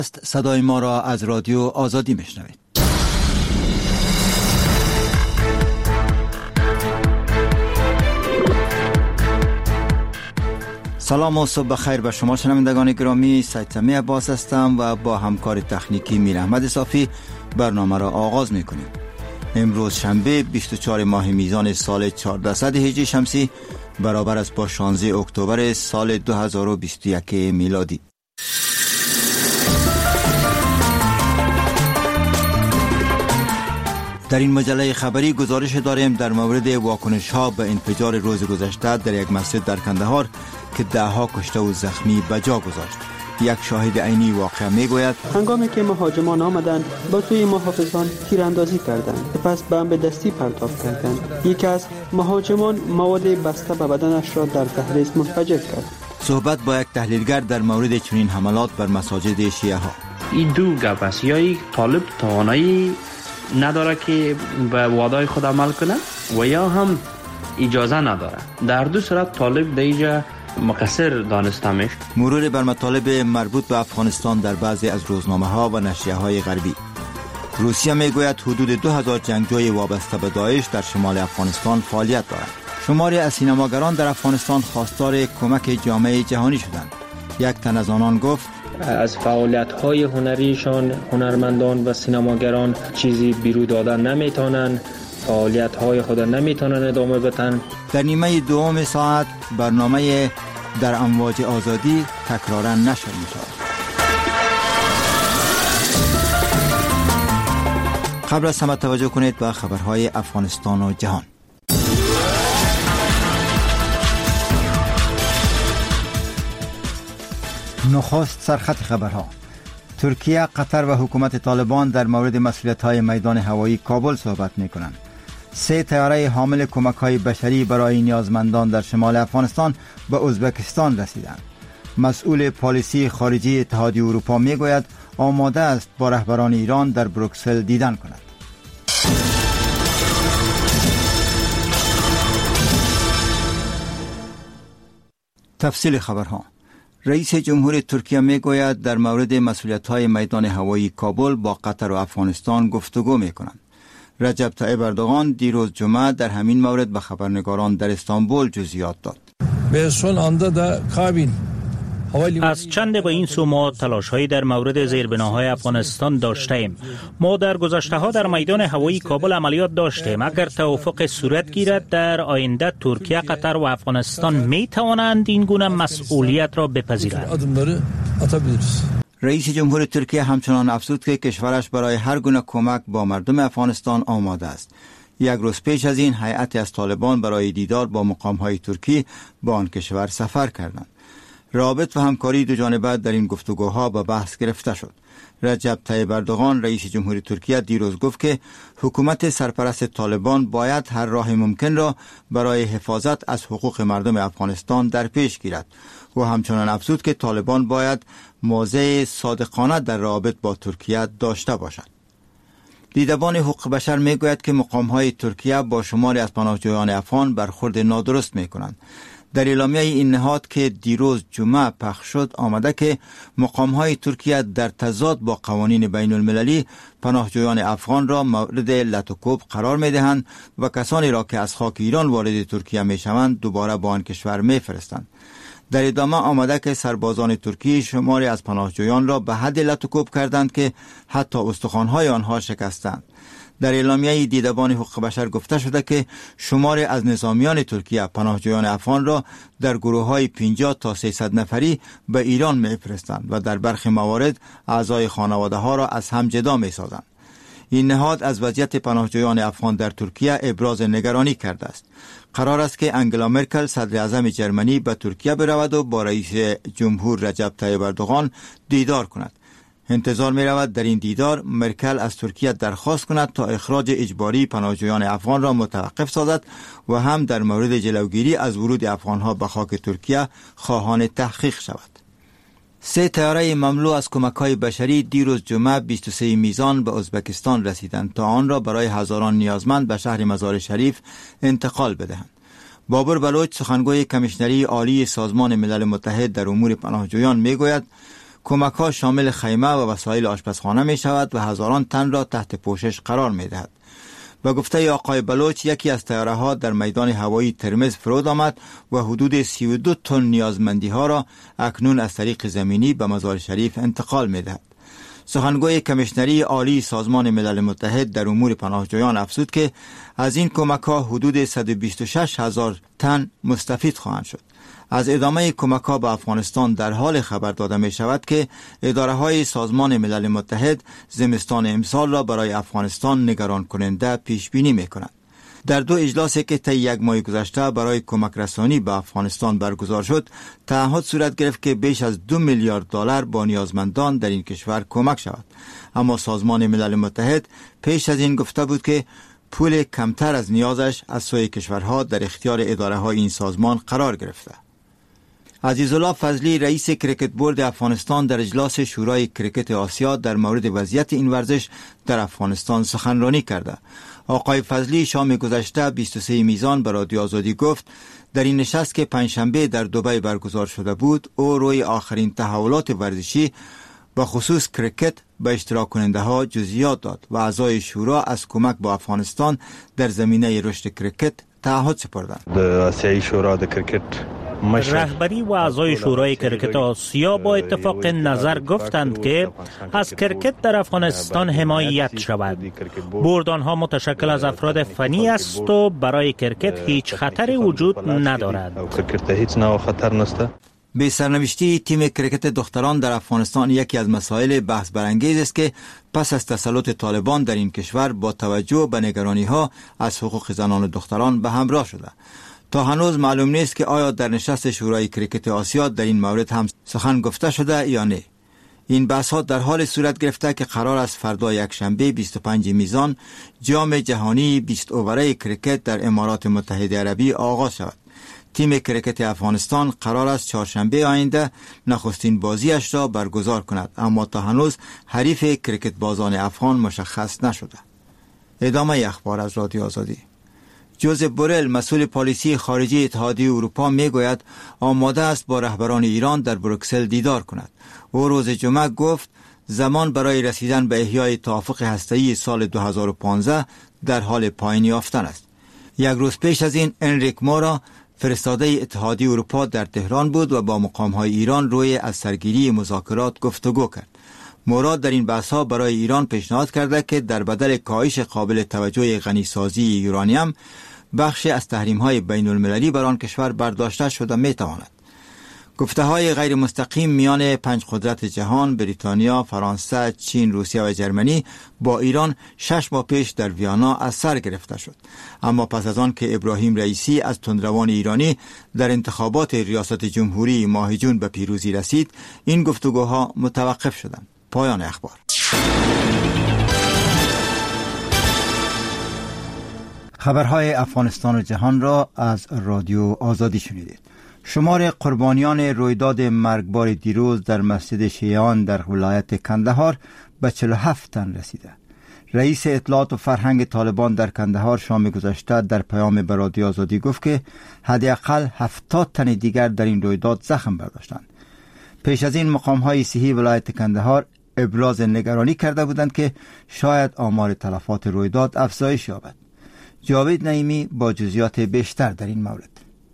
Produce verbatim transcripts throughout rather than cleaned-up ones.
صدای ما را از رادیو آزادی میشنوید. سلام و صبح بخیر به شما شنوندگان گرامی. سید سمی عباس هستم و با همکار تکنیکی میر احمد صافی برنامه را آغاز میکنیم. امروز شنبه بیست و چهارم ماه میزان سال چهاردهصد هجری شمسی برابر است با شانزده اکتبر سال دو هزار و بیست و یک میلادی. در این مجله خبری گزارش داریم در مورد واکنش ها به انفجار روز گذشته در یک مسجد در کندهار که ده ها کشته و زخمی به جا گذاشت. یک شاهد عینی واقعه میگوید هنگامی که مهاجمان آمدند با سوی محافظان تیراندازی کردند، سپس بمب دستی پرتاب کردند. یکی از مهاجمان مواد بسته به بدنش را در دهلیز منفجر کرد. صحبت با یک تحلیلگر در مورد چنین حملات بر مساجد شیعه ها. این دو گپ است، یا یک طالب توانایی نداره که به وعده خود عمل کنه و یا هم اجازه نداره. در دو صورت طالب دیجا مقصر دانسته میشه. مرور بر مطالب مربوط به افغانستان در بعضی از روزنامه ها و نشریه های غربی. روسیه میگوید حدود دو هزار جنگجوی وابسته به داعش در شمال افغانستان فعالیت دارند. شماری از سینماگران در افغانستان خواستار کمک جامعه جهانی شدند. یک تن از آنان گفت از فعالیت‌های هنریشان هنرمندان و سینماگران چیزی بیرون دادن نمیتونن، فعالیت‌های خود نمیتونن ادامه بدن. در نیمه دوم ساعت برنامه در امواج آزادی تکرارا نشر می‌شود. قبل از همه توجه کنید به خبرهای افغانستان و جهان. نخست سرخط خبرها. ترکیه، قطر و حکومت طالبان در مورد مسئولیت‌های میدان هوایی کابل صحبت می‌کنند. سه طیاره حامل کمک‌های بشری برای نیازمندان در شمال افغانستان به ازبکستان رسیدند. مسئول پالیسی خارجی اتحادیه اروپا می‌گوید آماده است با رهبران ایران در بروکسل دیدن کند. تفصیل خبرها. رئیس جمهور ترکیه میگوید در مورد مسئولیت‌های میدان هوایی کابل با قطر و افغانستان گفتگو می‌کنند. رجب طیب اردوغان دیروز جمعه در همین مورد به خبرنگاران در استانبول جزئیات داد. به سون آنده در کابین از چند به این سو ما تلاش‌هایی در مورد زیربناهای افغانستان داشتیم. ما در گذشته‌ها در میدان هوایی کابل عملیات داشتیم. اگر توافق صورت گیرد در آینده ترکیه، قطر و افغانستان می توانند این گونه مسئولیت را بپذیرند. رئیس جمهور ترکیه همچنان افزود که کشورش برای هر گونه کمک با مردم افغانستان آماده است. یک روز پیش از این هیئتی از طالبان برای دیدار با مقام‌های ترکی به آن کشور سفر کردند. رابط و همکاری دو جانبه در این گفتگوها به بحث گرفته شد. رجب طیب اردوغان رئیس جمهور ترکیه دیروز گفت که حکومت سرپرست طالبان باید هر راه ممکن را برای حفاظت از حقوق مردم افغانستان در پیش گیرد و همچنان افزود که طالبان باید موضع صادقانه در رابط با ترکیه داشته باشد. دیدبان حقوق بشر میگوید که مقام‌های ترکیه با شماری از پناهجویان افغان برخورد نادرست میکنند. در اعلامیه این نهاد که دیروز جمعه پخش شد آمده که مقام‌های ترکیه در تضاد با قوانین بین المللی پناهجویان افغان را مورد لطوکوب قرار می‌دهند و کسانی را که از خاک ایران وارد ترکیه می‌شوند دوباره به آن کشور می‌فرستند. در ادامه آمده که سربازان ترکی شماری از پناهجویان را به حد لطوکوب کردند که حتی استخوان‌های آنها شکستند. در اعلامیه دیدبان حقوق بشر گفته شده که شماری از نظامیان ترکیه پناهجویان افغان را در گروه‌های پنجاه تا سیصد نفری به ایران می‌فرستند و در برخی موارد اعضای خانواده‌ها را از هم جدا می‌سازند. این نهاد از وضعیت پناهجویان افغان در ترکیه ابراز نگرانی کرده است. قرار است که انگلا مرکل صدر اعظم جرمنی به ترکیه برود و با رئیس جمهور رجب طیب اردوغان دیدار کند. انتظار می رود در این دیدار مرکل از ترکیه درخواست کند تا اخراج اجباری پناهجویان افغان را متوقف سازد و هم در مورد جلوگیری از ورود افغانها به خاک ترکیه خواهان تحقیق شود. سه طیاره مملو از کمک‌های بشری دیروز جمعه بیست و سه میزان به ازبکستان رسیدند تا آن را برای هزاران نیازمند به شهر مزار شریف انتقال بدهند. بابر بلوچ سخنگوی کمیشنری عالی سازمان ملل متحد در امور پناهجویان میگوید کمک ها شامل خیمه و وسایل آشپزخانه می شود و هزاران تن را تحت پوشش قرار می دهد. به گفته آقای بلوچ، یکی از طیاره ها در میدان هوایی ترمز فرود آمد و حدود سی و دو تن نیازمندی ها را اکنون از طریق زمینی به مزار شریف انتقال می دهد. سخنگوی کمیشنری عالی سازمان ملل متحد در امور پناهجویان افزود که از این کمک ها حدود صد و بیست و شش هزار تن مستفید خواهند شد. از ادامه کمک ها به افغانستان در حال خبر داده می شود که اداره های سازمان ملل متحد زمستان امسال را برای افغانستان نگران کننده پیش بینی می کنند. در دو اجلاسی که طی یک ماه گذشته برای کمک رسانی به افغانستان برگزار شد، تعهد صورت گرفت که بیش از دو میلیارد دلار با نیازمندان در این کشور کمک شود. اما سازمان ملل متحد پیش از این گفته بود که پول کمتر از نیازش از سوی کشورها در اختیار اداره های این سازمان قرار گرفته. عزیزالله فضلی رئیس کرکت بورد افغانستان در اجلاس شورای کرکت آسیا در مورد وضعیت این ورزش در افغانستان سخنرانی کرده. آقای فضلی شام گذشته بیست و سه میزان به رادیو آزادی گفت در این نشست که پنجشنبه در دبی برگزار شده بود، او روی آخرین تحولات ورزشی به خصوص کرکت به اشتراک کننده ها جزئیات داد و اعضای شورا از کمک به افغانستان در زمینه رشد کرکت تعهد سپردند. آسیایی شورا د کرکت رهبری و اعضای شورای کرکت آسیا با اتفاق نظر گفتند که از کرکت در افغانستان حمایت شود. بورد آنها متشکل از افراد فنی است و برای کرکت هیچ خطری وجود ندارد. به سرنوشتی تیم کرکت دختران در افغانستان یکی از مسائل بحث برانگیز است که پس از تسلط طالبان در این کشور با توجه به نگرانی ها از حقوق زنان و دختران به همراه شده. تا هنوز معلوم نیست که آیا در نشست شورای کرکت آسیا در این مورد هم سخن گفته شده یا نه. این بحث ها در حال صورت گرفته که قرار است فردا یکشنبه بیست و پنج میزان جام جهانی بیست اووره کرکت در امارات متحده عربی آغاز شود. تیم کرکت افغانستان قرار است چهارشنبه آینده نخستین بازیش را برگزار کند، اما تا هنوز حریف کرکت بازان افغان مشخص نشده. ادامه اخبار از رادیو آزادی. جوزف بورل مسئول پالیسی خارجی اتحادیه اروپا میگوید آماده است با رهبران ایران در بروکسل دیدار کند. او روز جمعه گفت زمان برای رسیدن به احیای توافق هسته‌ای سال دو هزار و پانزده در حال پایان یافتن است. یک روز پیش از این انریک مورا فرستاده اتحادیه اروپا در تهران بود و با مقام‌های ایران روی از سرگیری مذاکرات گفتگو کرد. مورا در این بحث‌ها برای ایران پیشنهاد کرده که در بدل کاهش قابل توجه غنیسازی یورانیم بخش از تحریم‌های بین المللی بر آن کشور برداشته شده می‌تواند. گفته‌های غیر مستقیم میان پنج قدرت جهان بریتانیا، فرانسه، چین، روسیه و جرمنی با ایران شش ماه پیش در ویانا از سر گرفته شد. اما پس از آن که ابراهیم رئیسی از تندروان ایرانی در انتخابات ریاست جمهوری ماه جون به پیروزی رسید، این گفتگوها متوقف شدند. پایان اخبار. خبرهای افغانستان و جهان را از رادیو آزادی شنیدید. شمار قربانیان رویداد مرگبار دیروز در مسجد شیعیان در ولایت کندهار به چهل و هفت تن رسیده. رئیس اطلاعات و فرهنگ طالبان در کندهار شام گذشته در پیام به رادیو آزادی گفت که حداقل هفتاد تن دیگر در این رویداد زخم برداشتند. پیش از این مقام‌های صحی ولایت کندهار ابراز نگرانی کرده بودند که شاید آمار تلفات رویداد افزایش یابد. جاوید نعیمی با جزئیات بیشتر در این مورد.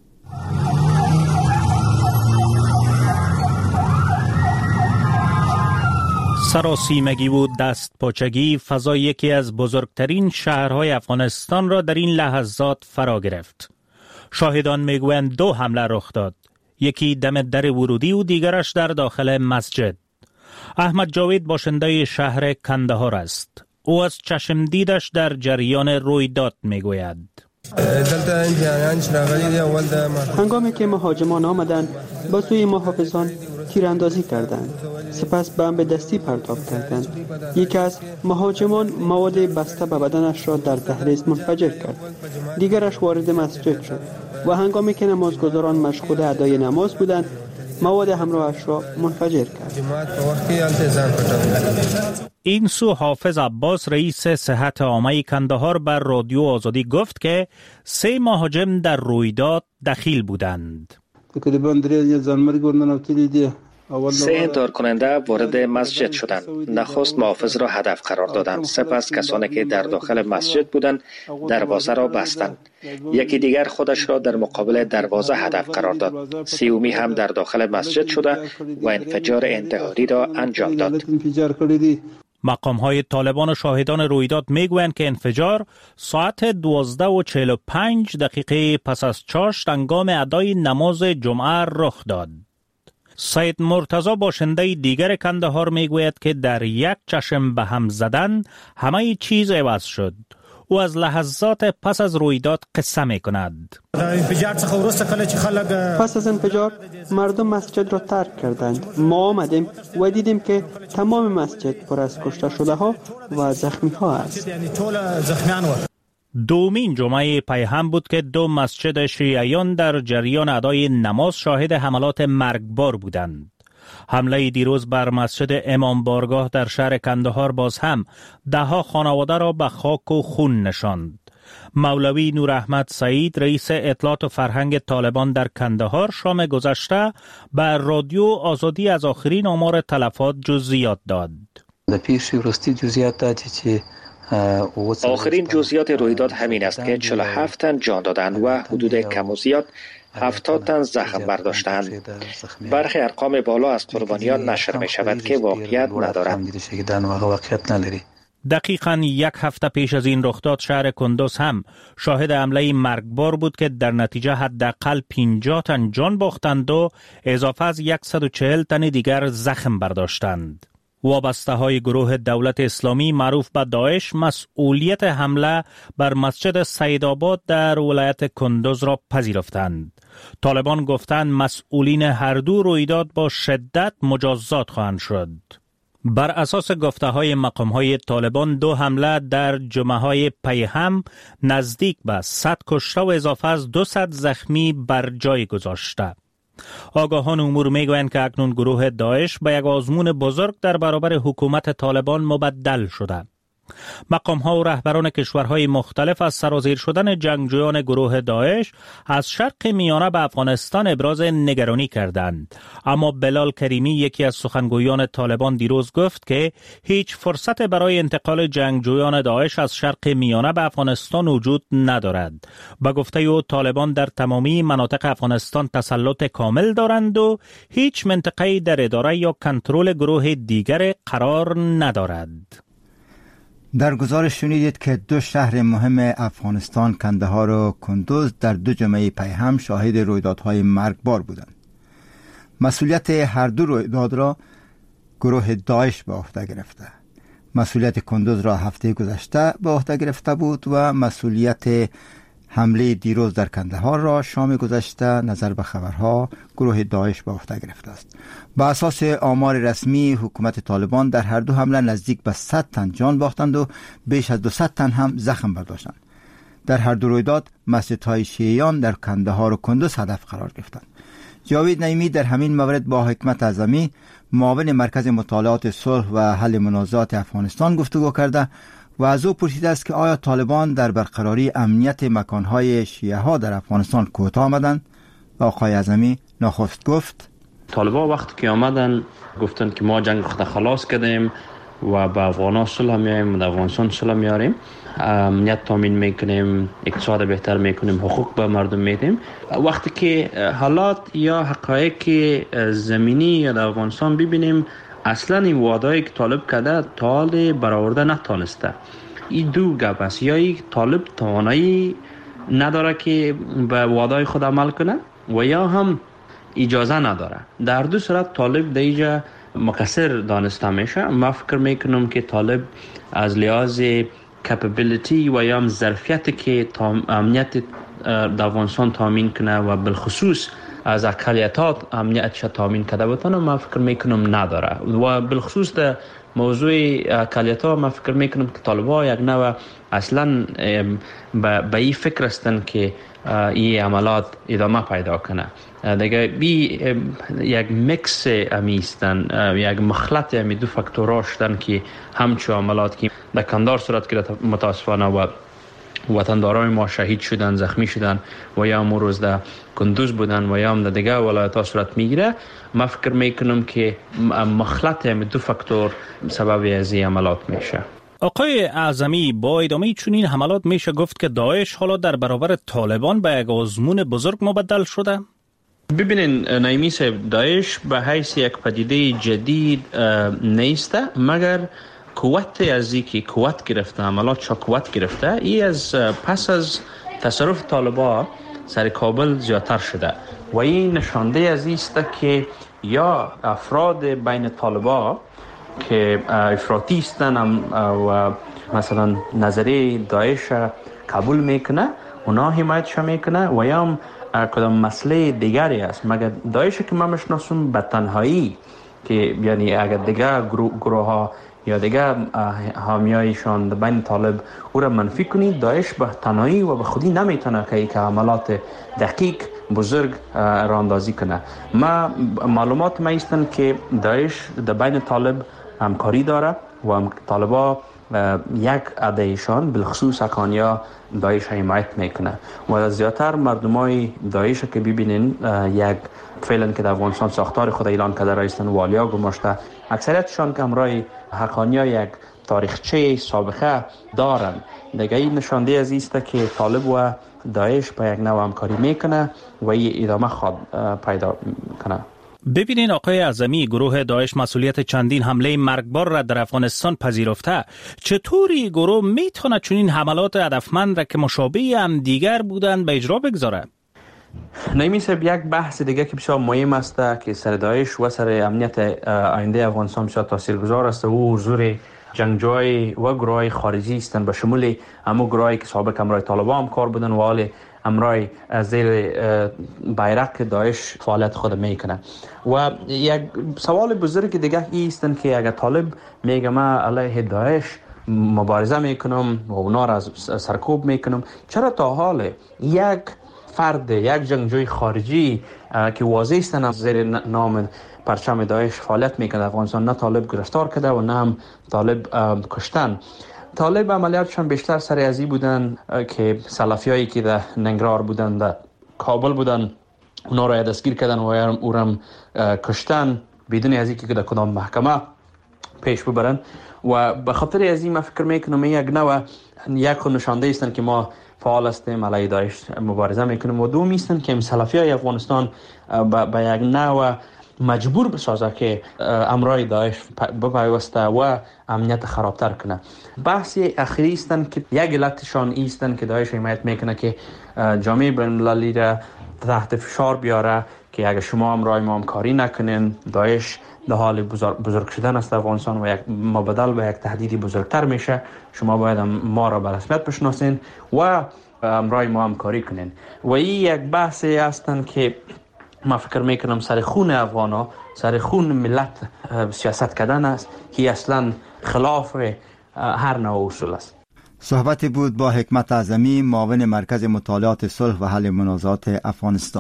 سراسیمگی و دست پاچگی فضای یکی از بزرگترین شهرهای افغانستان را در این لحظات فرا گرفت. شاهدان میگویند دو حمله رخ داد، یکی دم در ورودی و دیگرش در داخل مسجد. احمد جاوید باشنده شهر کندهار است. او از چشم دیدش در جریان رویداد میگوید. هنگامی که مهاجمان آمدند با سوی محافظان تیراندازی کردند، سپس بمب دستی پرتاب کردند. یکی از مهاجمان مواد بسته به بدنش را در دهلیز منفجر کرد، دیگرش وارد مسجد شد و هنگامی که نمازگزاران مشغول ادای نماز بودند مواد همراهش را منفجر کرد. این سو حافظ عباس رئیس صحت عامه کندهار بر رادیو آزادی گفت که سه مهاجم در رویداد دخیل بودند. تقریبا درې ځانمرګ ورننوتلي دي سه انتحار کننده وارد مسجد شدند. نخست محافظ را هدف قرار دادند. سپس کسانی که در داخل مسجد بودند دروازه را بستند. یکی دیگر خودش را در مقابل دروازه هدف قرار داد. سیومی هم در داخل مسجد شده و انفجار انتحاری را انجام داد. مقام های طالبان و شاهدان رویداد میگویند که انفجار ساعت دوازده و چهل و پنج دقیقه پس از چاشت هنگام ادای نماز جمعه رخ داد. سید مرتضی باشنده دیگر کندهار میگوید که در یک چشم به هم زدن همه چیز عوض شد. او از لحظات پس از رویداد قصه می کند. پس از انفجار مردم مسجد را ترک کردند. ما آمدیم و دیدیم که تمام مسجد پر از کشته شده ها و زخمی ها است. دومین جمعه پی هم بود که دو مسجد شیعیان در جریان ادای نماز شاهد حملات مرگبار بودند. حمله دیروز بر مسجد امام بارگاه در شهر کندهار باز هم ده ها خانواده را به خاک و خون نشاند. مولوی نور احمد سعید رئیس اطلاعات و فرهنگ طالبان در کندهار شام گذشته بر رادیو آزادی از آخرین آمار تلفات جزئیات داد. آخرین جزئیات رویداد همین است که چهل و هفت تن جان دادند و حدود کم و زیاد هفتاد تن زخم برداشتند. برخی ارقام بالا از قربانیان نشر می شود که واقعیت ندارد. دقیقاً یک هفته پیش از این رخداد شهر کندوز هم شاهد حمله مرگبار بود که در نتیجه حداقل پنجاه تن جان باختند و اضافه از صد و چهل تن دیگر زخم برداشتند. وابسته های گروه دولت اسلامی معروف به داعش مسئولیت حمله بر مسجد سیدآباد در ولایت کندوز را پذیرفتند. طالبان گفتند مسئولین هر دو رویداد با شدت مجازات خواهند شد. بر اساس گفته های مقام های طالبان دو حمله در جمعه های پی هم نزدیک به صد کشته و اضافه از دویست زخمی بر جای گذاشته. آگاهان امور میگویند که اکنون گروه داعش به یک آزمون بزرگ در برابر حکومت طالبان مبدل شده. مقام ها و رهبران کشورهای مختلف از سرازیر شدن جنگجویان گروه داعش از شرق میانه به افغانستان ابراز نگرانی کردند. اما بلال کریمی یکی از سخنگویان طالبان دیروز گفت که هیچ فرصت برای انتقال جنگجویان داعش از شرق میانه به افغانستان وجود ندارد. به گفته او طالبان در تمامی مناطق افغانستان تسلط کامل دارند و هیچ منطقه‌ای در اداره یا کنترل گروه دیگر قرار ندارد. در گزارش شنیدید که دو شهر مهم افغانستان کندهار و کندوز در دو جمعه پی هم شاهد رویدادهای مرگبار بودند. مسئولیت هر دو رویداد را گروه داعش به عهده گرفته. مسئولیت کندوز را هفته گذشته به عهده گرفته بود و مسئولیت حمله دیروز در کندهار را شام گذشته نظر به خبرها گروه داعش به عهده گرفته است. با اساس آمار رسمی حکومت طالبان در هر دو حمله نزدیک به صد تن جان باختند و بیش از دویست تن هم زخم برداشتند. در هر دو رویداد مسجدهای شیعیان در کندهار و کندوز هدف قرار گرفتند. جاوید نعیمی در همین مورد با حکمت اعظمی معاون مرکز مطالعات صلح و حل منازعات افغانستان گفتگو کرده و از او پرسیده است که آیا طالبان در برقراری امنیت مکانهای شیعه ها در افغانستان کوتاه آمدند؟ و آقای اعظمی نخست گفت طالبان وقتی که آمدن گفتن که ما جنگ خود خلاص کردیم و با افغانان صلح میاریم و افغانستان صلح میاریم، امنیت تامین میکنیم، اقتصاد بهتر میکنیم، حقوق به مردم میدیم. وقتی که حالات یا حقایق زمینی یا در افغانستان ببینیم اصلا این وعده‌ای که طالب کرده تا حال برآورده نتونسته. این دو گپ است، یا یک طالب توانایی نداره که به وعده خود عمل کنه و یا هم اجازه نداره. در دو صورت طالب در اینجا مقصر دانسته میشه. من فکر میکنم که طالب از لحاظ کپابیلیتی و یا هم ظرفیتی که امنیت در افغانستان تامین کنه و بالخصوص از اقلیتات امنیتش تامین کرده بتونه، من فکر میکنم نداره. و بالخصوص در موضوع اقلیت‌ها من فکر میکنم که طالب‌ها یک نوع اصلا به این فکر هستن که این عملات ادامه پیدا کنه. دیگه بی یک مکس امیستن، یک مخلط امی دو فاکتورها شدن که همچو عملات که در کندهار صورت گرفت متاسفانه و وطندارای ما شهید شدن، زخمی شدن و یا امروز روز در کندوز بودن و یا هم در دیگه ولایت ها صورت میگیره. ما فکر میکنم که مخلط هم دو فاکتور سبب از این عملات میشه. آقای اعظمی، با ادامه چنین حملات میشه گفت که داعش حالا در برابر طالبان به یک آزمون بزرگ مبدل شده؟ ببینین نایمی صاحب، داعش به حیث یک پدیده جدید نیسته، مگر قوت از اینکه قوت گرفته، عملات چا قوت گرفته، ای از پس از تصرف طالبان سر کابل زیادتر شده و این نشانده از است که یا افراد بین طالبان که افراطی هستند و مثلا نظریه داعش قبول میکنه، اونا حمایتش میکنه و یا هم کدام مسئله دیگری است. مگر داعش که من میشناسم به تنهایی، که یعنی اگر دیگه گروه ها یا دیگه حامیایشان بین طالب او را منفی کنید، داعش به تنهایی و به خودی نمیتونه که یک عملات دقیق بزرگ را اندازی کنه. ما معلومات ما ایستن که داعش در بین طالب همکاری داره و طالبا یک عدهشان بالخصوص اکانیا داعش حمایت میکنه و زیادتر مردمای داعش که ببینین یک فعلا که در افغانستان ساختار خود اعلان کرده رایستن والیا گماشته، اکثریتشان که همراه حقانیا یک تاریخچه سابقه دارن. دیگه این نشانده از است که طالب و داعش با یک نوع همکاری میکنه و این ادامه خواد پیدا کنه. ببینین آقای اعظمی، گروه داعش مسئولیت چندین حمله مرگبار را در افغانستان پذیرفته. چطوری گروه میتونه چنین حملات هدفمند را که مشابه هم دیگر بودن به اجرا بگذاره؟ نایمی صاحب، یک بحث دیگه که بسیار مهم است که سر داعش و سر امنیت آینده افغانستان بسیار تاثیرگذار است و حضور جنگجوی و گروهای خارجی هستند، به شمول همو گروهایی که سابق همراه طالبان هم کار بودن و حال همراه زیر بیرق داعش فعالیت خود میکنه. و یک سوال بزرگ دیگه ای است که اگر طالب میگه ما علیه داعش مبارزه میکنم و اونا را سرکوب میکنم، چرا تا حال یک فرد، یک جنگجوی خارجی که واضح استن از زیر نام پرچم داعش فعالیت میکنه افغانستان، نه طالب گرفتار کرده و نه هم طالب کشتن؟ طالب عملیاتشان بیشتر سر ازی بودن که سلفیایی که در ننگرهار بودن، در کابل بودن، اونا را دستگیر کردن و او را کشتن بدون از اینکه در کدام محکمه پیش ببرن. و به خاطر از این من فکر میکنم یک نوع یک خود نشانده استن که ما فعال هستیم علیه داعش مبارزه میکنیم و دوم استن که سلفیای افغانستان به یک نوع مجبور بسازه که امرای داعش بپیوسته و امنیت خرابتر کنه. بحث اخیری استن که یک علتشان ایستن که داعش حمایت میکنه که جامعه بین المللی را تحت فشار بیاره که اگر شما امرای ما همکاری نکنین، داعش در حال بزرگ, بزرگ شدن است افغانستان و یک مبادل به یک تهدیدی بزرگتر میشه، شما باید ما را به رسمیت بشناسین و امرای ما همکاری کنین. و این یک بحثی هستن که ما فکر میکنم سر خون افغانا، سر خون ملت سیاست کردن است که اصلا خلاف هر نوع اصول است. صحبت بود با حکمت اعظمی، معاون مرکز مطالعات صلح و حل منازعات افغانستان.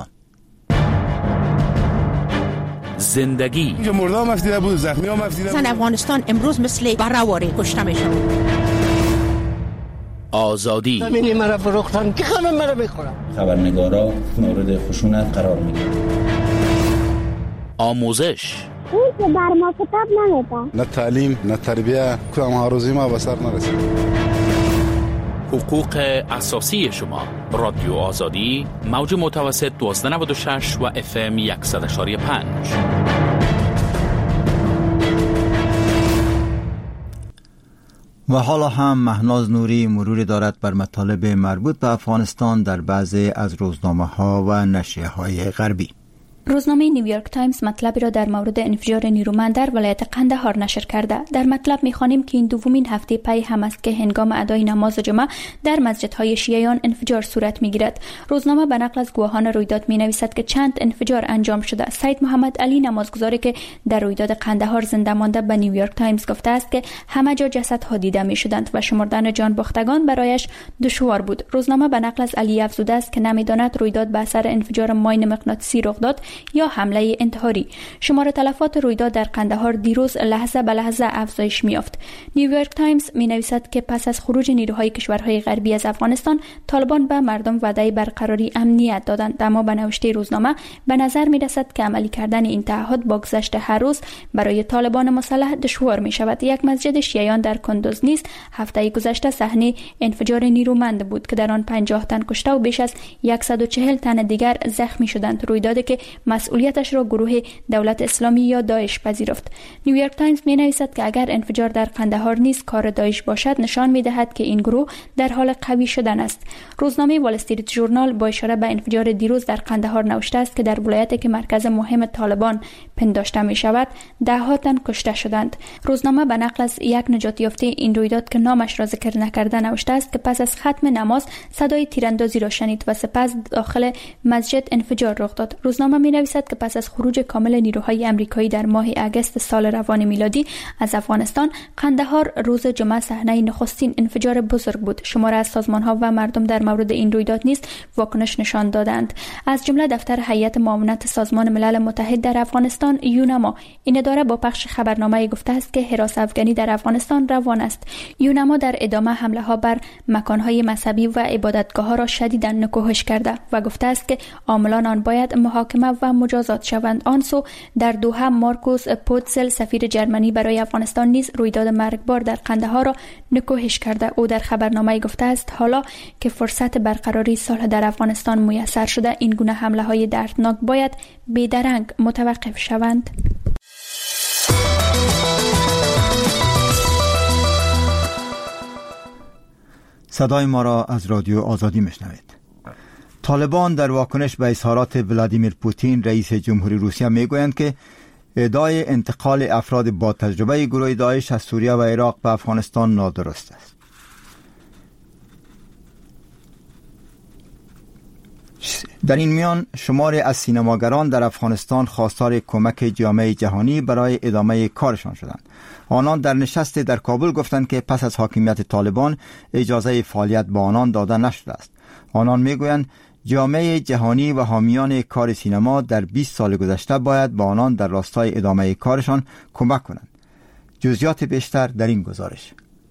زندگی اینجا مرده هم افدیده بود، زخمی هم افدیده بود. زن افغانستان امروز مثل برهواری کشته میشن. آزادی زمینی مرا فروختن که خانم مرا بخورم. خبرنگارا مورد خشونت قرار میگیرن. آموزش اون که بر ما کتاب نمیدن، نه تعلیم نه تربیه، کدام ها روزی ما به سر نرسید. حقوق اساسی شما. رادیو آزادی، موج متوسط دوازده نود و شش و اف ام صد و پنج. و حالا هم مهناز نوری مروری دارد بر مطالب مربوط به افغانستان در بعضی از روزنامه ها و نشریه های غربی. روزنامه نیویورک تایمز مطلبی را در مورد انفجار نیرومند در ولایت قندهار نشر کرده. در مطلب می‌خوانیم که این دومین هفته پی هم است که هنگام ادای نماز جمعه در مسجدهای شیعیان انفجار صورت می‌گیرد. روزنامه به نقل از گواهان رویداد می‌نویسد که چند انفجار انجام شده. سید محمد علی نمازگزاری که در رویداد قندهار زنده مانده به نیویورک تایمز گفته است که همه جا جسدها دیده می‌شدند و شمردن جان باختگان برایش دشوار بود. روزنامه به نقل از علی افزوده است که نمی‌داند رویداد به اثر انفجار ماین مغناطیسی رخ داد یا حمله انتحاری. شمار تلفات رویداد در قندهار دیروز لحظه به لحظه افزایش می‌یافت. نیویورک تایمز می‌نویسد که پس از خروج نیروهای کشورهای غربی از افغانستان، طالبان به مردم وعده برقراری امنیت دادند، اما به نوشته روزنامه به نظر می‌رسد که عملی کردن این تعهد با گذشت هر روز برای طالبان مسلح دشوار می‌شود. یک مسجد شیعیان در کندوز نیز هفته گذشته صحنه انفجار نیرومند بود که در آن پنجاه تن کشته و بیش از صد و چهل تن دیگر زخمی شدند، رویدادی که مسئولیتش را گروه دولت اسلامی یا داعش پذیرفت. نیویورک تایمز می‌نویسد که اگر انفجار در قندهار نیز کار داعش باشد، نشان می‌دهد که این گروه در حال قوی شدن است. روزنامه وال استریت ژورنال با اشاره به انفجار دیروز در قندهار نوشته است که در ولایتی که مرکز مهم طالبان پنداشته می‌شود، ده ها تن کشته شدند. روزنامه به نقل از یک نجات یافته این رویداد که نامش را ذکر نکرده نوشته است که پس از ختم نماز صدای تیراندازی را شنید و سپس داخل مسجد انفجار رخ داد. روزنامه می‌نویسد که پس از خروج کامل نیروهای آمریکایی در ماه اگست سال روان میلادی از افغانستان، قندهار روز جمعه صحنه نخستین انفجار بزرگ بود. شماره از سازمان‌ها و مردم در مورد این رویداد نیز واکنش نشان دادند. از جمله دفتر هیئت معاونت سازمان ملل متحد در افغانستان یونما. این اداره با پخش خبرنامه گفته است که حراس افغانی در افغانستان روان است. یونما در ادامه حمله ها بر مکان‌های مذهبی و عبادتگاه‌ها را شدیداً نکوهش کرده و گفته است که عاملان آن باید محاکمه و مجازات شوند. آنسو در دوحه مارکوس پوتسل سفیر جرمنی برای افغانستان نیز رویداد مرگبار در قندهار را نکوهش کرده. او در خبرنامه گفته است حالا که فرصت برقراری صلح در افغانستان میسر شده، این گونه حمله‌های دردناک باید بی‌درنگ متوقف شوند. صدای ما را از رادیو آزادی میشنوید. طالبان در واکنش به اظهارات ولادیمیر پوتین رئیس جمهوری روسیه میگویند که ادعای انتقال افراد با تجربه گروه داعش از سوریه و عراق به افغانستان نادرست است. در این میان شماری از سینماگران در افغانستان خواستار کمک جامعه جهانی برای ادامه کارشان شدند. آنان در نشست در کابل گفتند که پس از حاکمیت طالبان اجازه فعالیت با آنان داده نشده است. آنان میگویند جامعه جهانی و حامیان کار سینما در بیست سال گذشته باید با آنان در راستای ادامه کارشان کمک کنند. جزئیات بیشتر در این گزارش.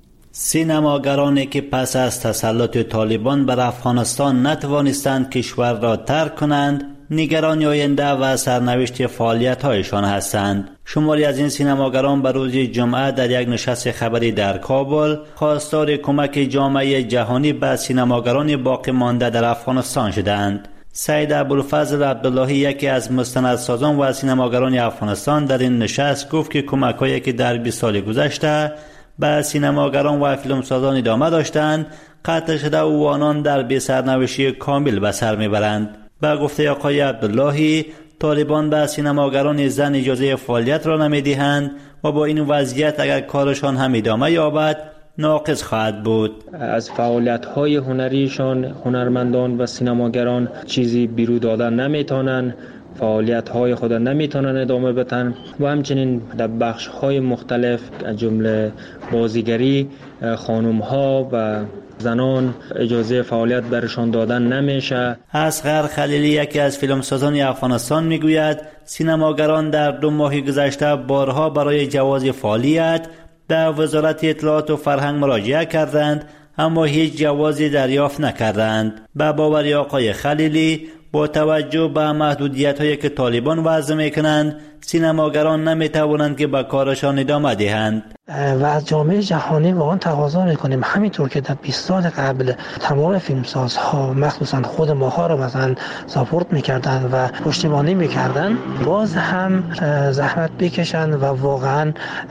سینماگرانی که پس از تسلط طالبان بر افغانستان نتوانستند کشور را ترک کنند، نگران آینده و سرنوشت فعالیت‌هایشان هستند. شماری از این سینماگران به روز جمعه در یک نشست خبری در کابل خواستار کمک جامعه جهانی به سینماگران باقی مانده در افغانستان شدند. سید ابوالفضل عبداللهی، یکی از مستندسازان و سینماگران افغانستان، در این نشست گفت که کمک‌هایی که در بیست سال گذشته به سینماگران و فیلمسازان ادامه داشتند، قطع شده و آنان در بی سرنوشتی کامل به سر میبرند. به گفته آقای عبداللهی، طالبان به سینماگران زن اجازه فعالیت را نمیدهند و با این وضعیت اگر کارشان هم ادامه یابد ناقص خواهد بود. از فعالیت‌های هنریشان هنرمندان و سینماگران چیزی بیرون دادن نمیتونن، فعالیت‌های خود نمیتونن ادامه بدن و همچنین در بخش‌های مختلف از جمله بازیگری خانم‌ها و زنان اجازه فعالیت برشان دادن نمیشه. اصغر خلیلی، یکی از فیلمسازان افغانستان، میگوید سینماگران در دو ماه گذشته بارها برای جواز فعالیت به وزارت اطلاعات و فرهنگ مراجعه کردند اما هیچ جوازی دریافت نکردند. به باور آقای خلیلی، با توجه به محدودیت‌هایی که طالبان وضع می‌کنند، سینماگران نمی‌توانند که به کارشان ادامه دهند. و از جامعه جهانی واقعا تقاضا می‌کنیم همینطور که در بیست سال قبل تمام فیلمسازها مخصوصا خود ماها رو مثلا ساپورت می‌کردند و پشتیبانی می‌کردند، باز هم زحمت بکشند و واقعا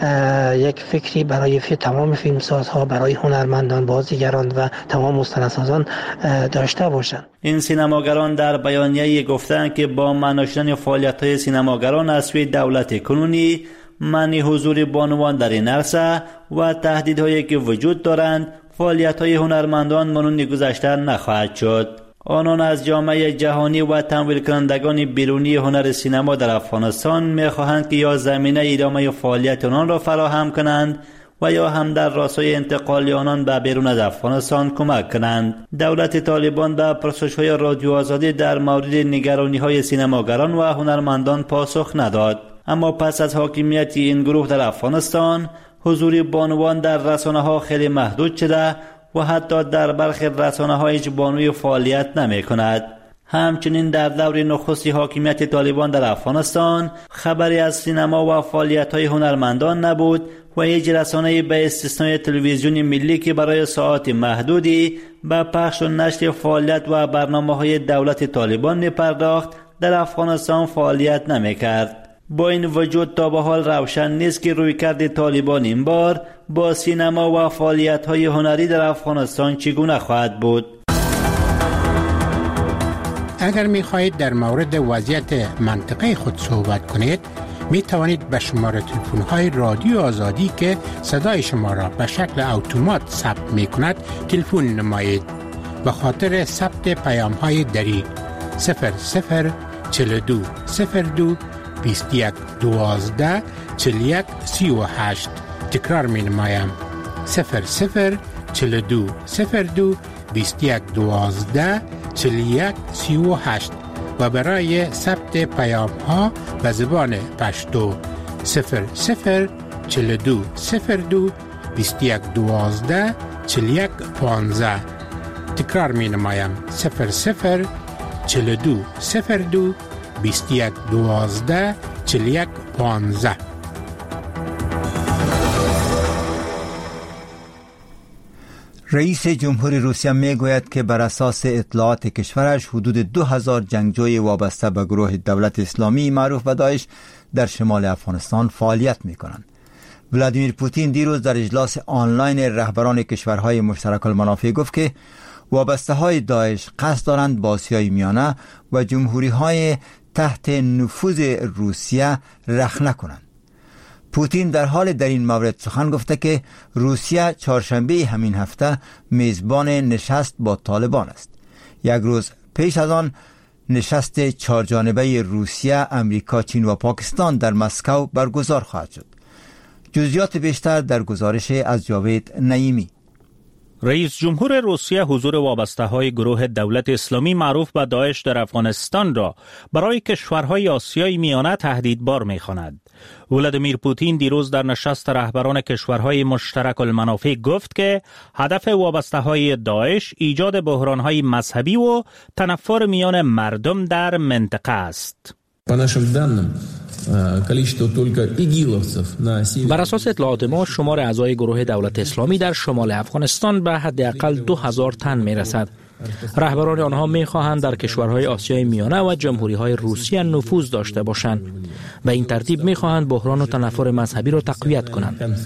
یک فکری برای تمام فیلمسازها، برای هنرمندان، بازیگران و تمام مستندسازان داشته باشند. این سینماگران در بیانیه‌ای گفتند که با منع شدن فعالیت‌های سینماگران از سوی دولت کنونی، منع حضور بانوان در این عرصه و تهدیدهایی که وجود دارند، فعالیت‌های هنرمندان مانند گذشته نخواهد شد. آنان از جامعه جهانی و تمویل کنندگان بیرونی هنر سینما در افغانستان می‌خواهند که یا زمینه ادامه فعالیت آنان را فراهم کنند و یا هم در راستای انتقال آنان به بیرون از افغانستان کمک کنند. دولت طالبان به پرسش‌های رادیو آزادی در مورد نگرانی‌های سینماگران و هنرمندان پاسخ نداد. اما پس از حاکمیت این گروه در افغانستان، حضور بانوان در رسانه‌ها خیلی محدود شده و حتی در برخی رسانه‌ها هیچ بانوی فعالیت نمی‌کند. همچنین در دور نخست حاکمیت طالبان در افغانستان خبری از سینما و فعالیت‌های هنرمندان نبود و هیچ رسانه‌ای به استثنای تلویزیون ملی که برای ساعات محدودی به پخش و نشر فعالیت و برنامه‌های دولت طالبان می‌پرداخت در افغانستان فعالیت نمی‌کرد. با این وجود تا به حال روشن نیست که رویکرد طالبان این بار با سینما و فعالیت‌های هنری در افغانستان چگونه خواهد بود. اگر می خواهید در مورد وضعیت منطقه خود صحبت کنید، می توانید به شماره تلفن های رادیو آزادی که صدای شما را به شکل اتومات ثبت می کند تلفن نمایید. به خاطر ثبت پیام های دری صفر صفر چهل و دو صفر دو بیست و یک دوازده چهل و یک سی و هشت تکرار می نمایم صفر صفر چهل و دو صفر دو بیست و یک دوازده چهل و یک سی و هشت و برای ثبت پیام ها به زبان پشتو صفر صفر چهل و دو صفر دو بیست و یک دوازده چهل و یک پانزده تکرار می نمایم صفر صفر چهل و دو صفر دو بیست و یک دوازده چهل و یک پانزده. رئیس جمهوری روسیه می گوید که بر اساس اطلاعات کشورش حدود دو هزار جنگجوی وابسته به گروه دولت اسلامی معروف به داعش در شمال افغانستان فعالیت می کنند. ولادیمیر پوتین دیروز در اجلاس آنلاین رهبران کشورهای مشترک المنافع گفت که وابسته های داعش قصد دارند با آسیای میانه و جمهوری های تحت نفوذ روسیه رخنه کنند. پوتین در حال در این مورد سخن گفته که روسیه چهارشنبه همین هفته میزبان نشست با طالبان است. یک روز پیش از آن نشست چهارجانبه روسیه، امریکا، چین و پاکستان در مسکو برگزار خواهد شد. جزئیات بیشتر در گزارش از جاوید نعیمی. رئیس جمهور روسیه حضور وابسته های گروه دولت اسلامی معروف به داعش در افغانستان را برای کشورهای آسیای میانه تهدیدبار می‌خواند. ولادیمیر پوتین دیروز در نشست رهبران کشورهای مشترک المنافع گفت که هدف وابسته های داعش ایجاد بحران‌های مذهبی و تنفر میان مردم در منطقه است. بر اساس اطلاعات ما شمار اعضای گروه دولت اسلامی در شمال افغانستان به حداقل دو هزار تن می رسد. رهبران آنها می خواهند در کشورهای آسیای میانه و جمهوری‌های روسیه نفوذ داشته باشند. به این ترتیب می خواهند بحران و تنفر مذهبی را تقویت کنند.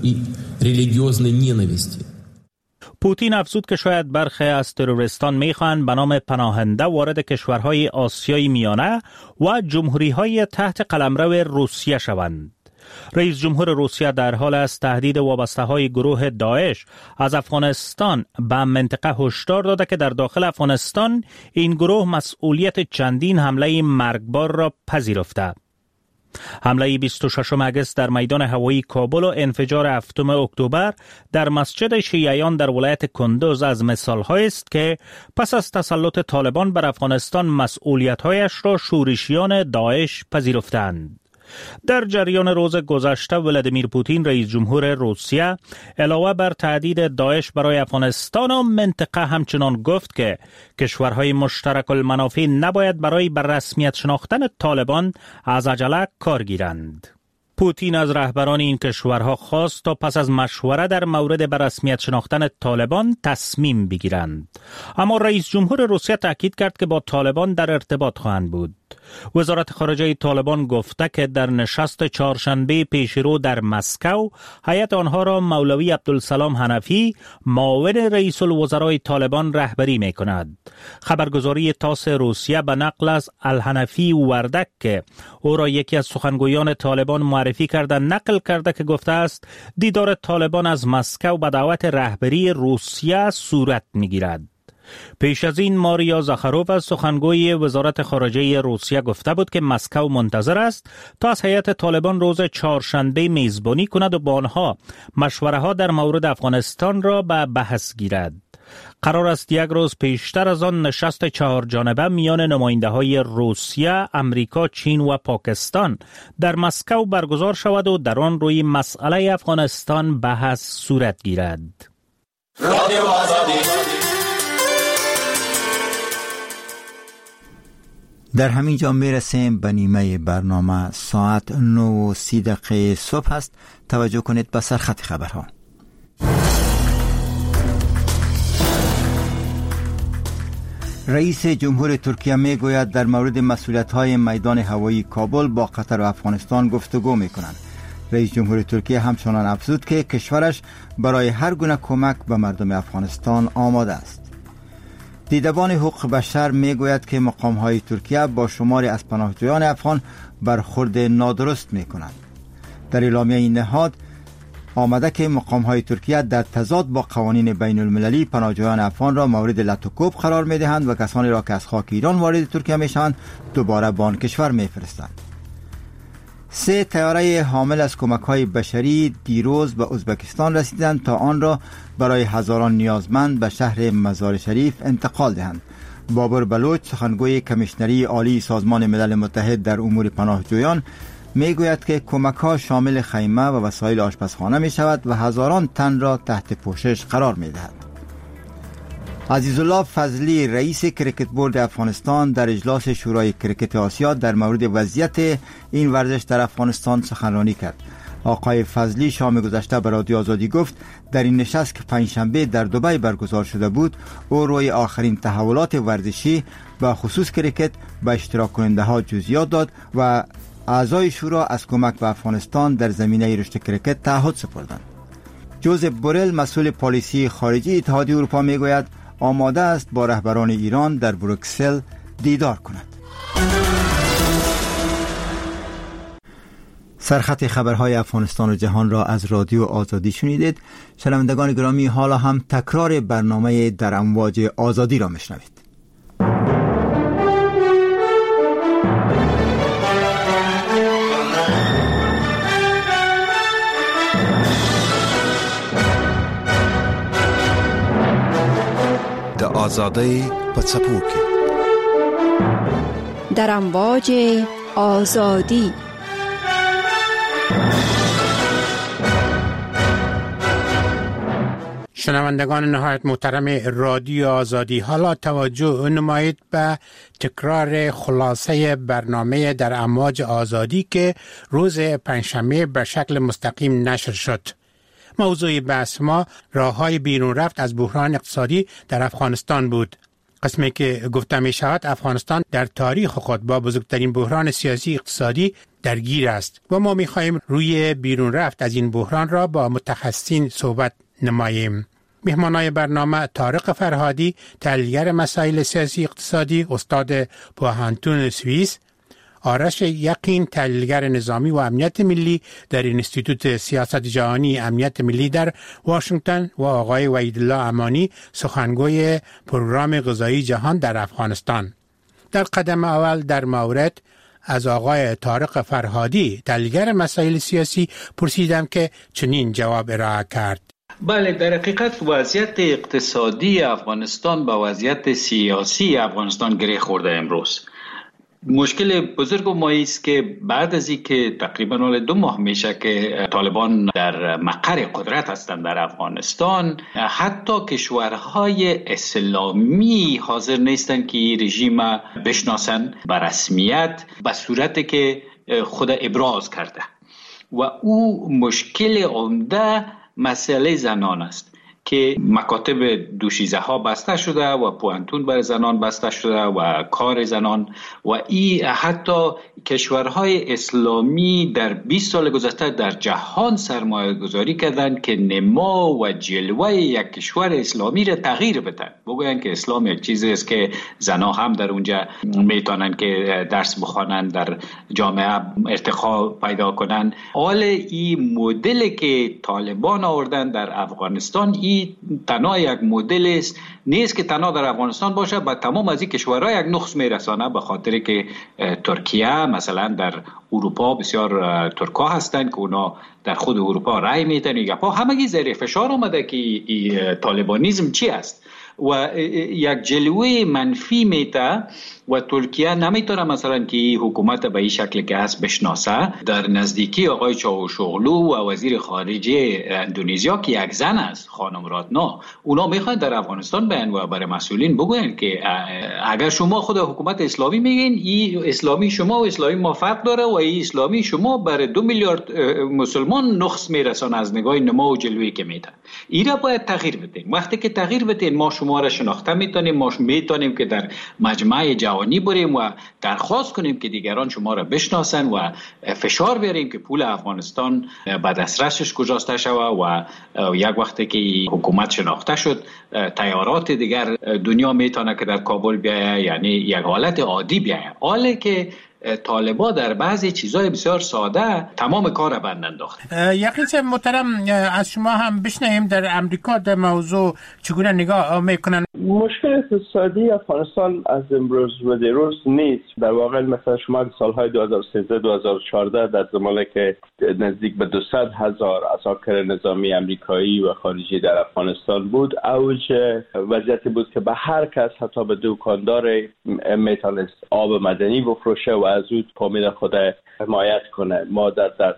پوتین افزود که شاید برخی از تروریستان میخواهند به نام پناهنده وارد کشورهای آسیای میانه و جمهوری‌های تحت قلمرو روسیه شوند. رئیس جمهور روسیه در حال است تهدید وابسته‌های گروه داعش از افغانستان به منطقه هشدار داده که در داخل افغانستان این گروه مسئولیت چندین حمله مرگبار را پذیرفته. حمله بیست و ششم اگست در میدان هوایی کابل و انفجار هفتم اکتبر در مسجد شیعیان در ولایت کندوز از مثال‌هایی است که پس از تسلط طالبان بر افغانستان مسئولیت‌هایش را شورشیان داعش پذیرفتند. در جریان روز گذشته ولادیمیر پوتین رئیس جمهور روسیه علاوه بر تهدید داعش برای افغانستان و منطقه همچنان گفت که کشورهای مشترک المنافع نباید برای بر رسمیت شناختن طالبان از عجله کار گیرند. پوتین از رهبران این کشورها خواست تا پس از مشوره در مورد بر رسمیت شناختن طالبان تصمیم بگیرند. اما رئیس جمهور روسیه تاکید کرد که با طالبان در ارتباط خواهند بود. وزارت خارجه طالبان گفته که در نشست چهارشنبه پیشرو در مسکو هیئت آنها را مولوی عبدالسلام حنفی معاون رئیس الوزرای طالبان رهبری می کند. خبرگزاری تاس روسیه به نقل از الحنفی وردک که او را یکی از سخنگویان طالبان معرفی کرده نقل کرده که گفته است دیدار طالبان از مسکو به دعوت رهبری روسیه صورت می گیرد. پیش از این ماریا زاخارووا سخنگوی وزارت خارجه روسیه گفته بود که مسکو منتظر است تا از هیئت طالبان روز چهارشنبه میزبانی کند و با آنها مشوره ها در مورد افغانستان را به بحث گیرد. قرار است یک روز پیشتر از آن نشست چهار جانبه میان نماینده های روسیه، امریکا، چین و پاکستان در مسکو برگزار شود و در آن روی مسئله افغانستان بحث صورت گیرد. در همین جا میرسیم به نیمه برنامه. ساعت نه و سی دقیقه صبح است. توجه کنید به سرخط خبرها. رئیس جمهور ترکیه می گوید در مورد مسئولیت‌های میدان هوایی کابل با قطر و افغانستان گفتگو می کنند. رئیس جمهور ترکیه همچنان افزود که کشورش برای هر گونه کمک به مردم افغانستان آماده است. دیدبان حقوق بشر می گوید که مقام‌های ترکیه با شماری از پناهجویان افغان برخورد نادرست می کنند. در اعلامیه این نهاد آمده که مقام‌های ترکیه در تضاد با قوانین بین المللی پناهجویان افغان را مورد لطوکوب قرار می دهند و کسانی را که از خاک ایران وارد ترکیه می شوند دوباره به آن کشور می فرستند. سه طیاره حامل از کمک‌های بشری دیروز به ازبکستان رسیدند تا آن را برای هزاران نیازمند به شهر مزار شریف انتقال دهند. بابر بلوچ سخنگوی کمیشنری عالی سازمان ملل متحد در امور پناهجویان می گوید که کمک‌ها شامل خیمه و وسایل آشپزخانه می شود و هزاران تن را تحت پوشش قرار می دهد. عزیزالله فضلی رئیس کرکت بورد افغانستان در اجلاس شورای کرکت آسیا در مورد وضعیت این ورزش در افغانستان سخنرانی کرد. آقای فضلی شام گذشته به رادیو آزادی گفت در این نشست که پنجشنبه در دبی برگزار شده بود او روی آخرین تحولات ورزشی و خصوص کرکت به اشتراک کننده ها جزئیات داد و اعضای شورا از کمک به افغانستان در زمینه رشد کرکت تعهد سپردند. جوزف بورل مسئول پالیسی خارجی اتحادیه اروپا میگوید آماده است با رهبران ایران در بروکسل دیدار کند. سرخط خبرهای افغانستان و جهان را از رادیو آزادی شنیدید. شنوندگان گرامی، حالا هم تکرار برنامه در امواج آزادی را میشنوید. آزادی په څپو کې در امواج آزادی. شنوندگان نهایت محترم رادیو آزادی، حالا توجه نمایید به تکرار خلاصه برنامه در امواج آزادی که روز پنجشنبه به شکل مستقیم نشر شد. موضوع بحث ما راه‌های بیرون رفت از بحران اقتصادی در افغانستان بود. قسمی که گفته می شود افغانستان در تاریخ خود با بزرگترین بحران سیاسی اقتصادی درگیر است و ما می خواهیم روی بیرون رفت از این بحران را با متخصصین صحبت نماییم. مهمانای برنامه طارق فرهادی، تحلیلگر مسائل سیاسی اقتصادی، استاد پوهنتون سوئیس، آرش یقین، تحلیلگر نظامی و امنیت ملی در انستیتوت سیاست جهانی امنیت ملی در واشنگتن و آقای وحیدالله امانی، سخنگوی پروگرام غذایی جهان در افغانستان. در قدم اول در مورد از آقای طارق فرهادی، تحلیلگر مسائل سیاسی، پرسیدم که چنین جواب ارائه کرد. بله، در حقیقت وضعیت اقتصادی افغانستان با وضعیت سیاسی افغانستان گره خورده امروز. مشکل بزرگ ما است که بعد از اینکه تقریبا دو ماه میشه که طالبان در مقر قدرت هستند در افغانستان، حتی کشورهای اسلامی حاضر نیستند که این رژیم بشناسند به رسمیت به صورتی که خود ابراز کرده و او مشکل عمده مسئله زنان است که مکاتب دوشیزه ها بسته شده و پوهنتون برای زنان بسته شده و کار زنان و این حتی کشورهای اسلامی در بیست سال گذشته در جهان سرمایه گذاری کردند که نما و جلوه یک کشور اسلامی را تغییر بدن، بگوین که اسلام یک چیزی است که زنها هم در اونجا میتونن که درس بخوانند، در جامعه ارتقا پیدا کنند. حال این مدل که طالبان آوردن در افغانستان این ای تنها یک مدل است، نیست که تنها در افغانستان باشه، با تمام از این کشورها یک نقص میرسانه، به خاطر که ترکیه مثلا در اروپا بسیار ترکا هستند که اونا در خود اروپا رای میدن، یا پا همگی زیر فشار آمده که ای طالبانیزم چی است و یک جلوه منفی میته و ترکیه نمیتونه مثلا که حکومت به این شکل که هست بشناسه. در نزدیکی آقای چاوشوغلو و وزیر خارجه اندونزیا که یک زن است، خانم راتنا، اونا میخوان در افغانستان بیان و برای مسئولین بگوین که اگر شما خود حکومت اسلامی میگین، این اسلامی شما و اسلامی ما فرق داره و این اسلامی شما برای دو میلیارد مسلمان نقص میرسان از نگاه نما و جلوی که میده. اینا باید تغییر بدین. وقتی که تغییر بدین ما شما را شناخته میتونیم، ما میتونیم که در مجمع جهانی بریم و درخواست کنیم که دیگران شما را بشناسن و فشار بیاریم که پول افغانستان به دسترسش گذاشته شود و یک وقتی که حکومت شناخته شد تیارات دیگر دنیا میتونه که در کابل بیایه، یعنی یک حالت عادی بیایه. حالی که طالبا در بعضی چیزای بسیار ساده تمام کار بند انداخته. یقیس محترم از شما هم بشنویم در امریکا در موضوع چگونه نگاه میکنن. مشکل اقتصادی افغانستان از امروز و دیروز نیست. در واقع مثلا شما سالهای دو هزار و سیزده دو هزار و چهارده در زمانی که نزدیک به دویست هزار عساکر نظامی امریکایی و خارجی در افغانستان بود، اوج وضعیتی بود که به هر کس حتی به دکاندار میتونست آب مدنی بفروشه و از او پامید خود حمایت کنه. ما در, در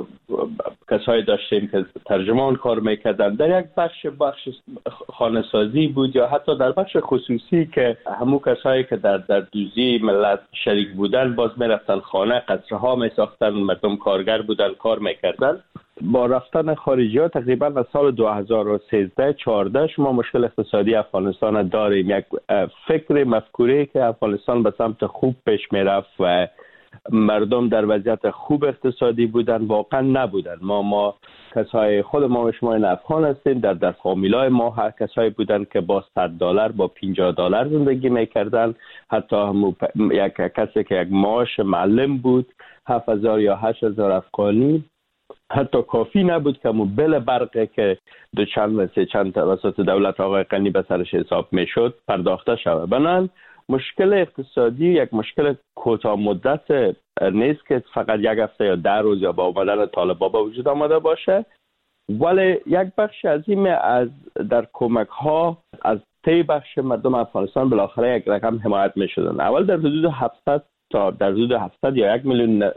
کسایی داشتیم که ترجمان کار میکردن، در یک بخش بخش خانه سازی بود یا حتی در بخش خصوصی که همون کسایی که در در دوزی ملت شریک بودن باز میرفتن خانه، قصره ها میساختن، مردم کارگر بودن، کار میکردن. با رفتن خارجی ها تقریبا از سال دو هزار و سیزده چهارده شما مشکل اقتصادی افغانستان داریم. یک فکر مفکوره که افغانستان به سمت خوب پیش میرفت و مردم در وضعیت خوب اقتصادی بودن، واقعا نبودن. ما ما کسای خود ما و شما این افغان هستیم، در در فامیلای ما هر کسایی بودن که با صد دلار با پنجاه دلار زندگی میکردن. حتی هم یک کسی که یک معاش معلم بود هفت هزار یا هشت هزار افغانی حتی کافی نبود که مو بل برقه که دو چند و سه چند توسط دولت آقای غنی به سرش حساب میشد پرداخته شود. بنابراین مشکل اقتصادی یک مشکل کوتاه مدت نیست که فقط یک هفته یا ده روز یا با اومدن طالبا به وجود آمده باشه، ولی یک بخش عظیم از در کمک ها از تی بخش مردم افغانستان بالاخره یک رقم حمایت می شدن. اول در حدود هفتصد تا در حدود هفتصد یا یک میلیون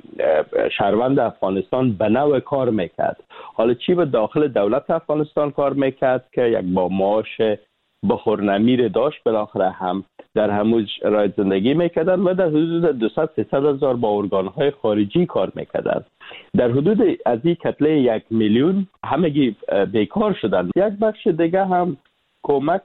شهروند افغانستان به نوع کار میکرد. حالا چی به داخل دولت افغانستان کار میکرد که یک با معاش بخورنمیر داشت، بالاخره هم در همون شرایط زندگی میکردن و در حدود دویست سیصد هزار با ارگانهای خارجی کار میکردن. در حدود از این کتله یک میلیون همگی بیکار شدن. یک بخش دیگه هم کمک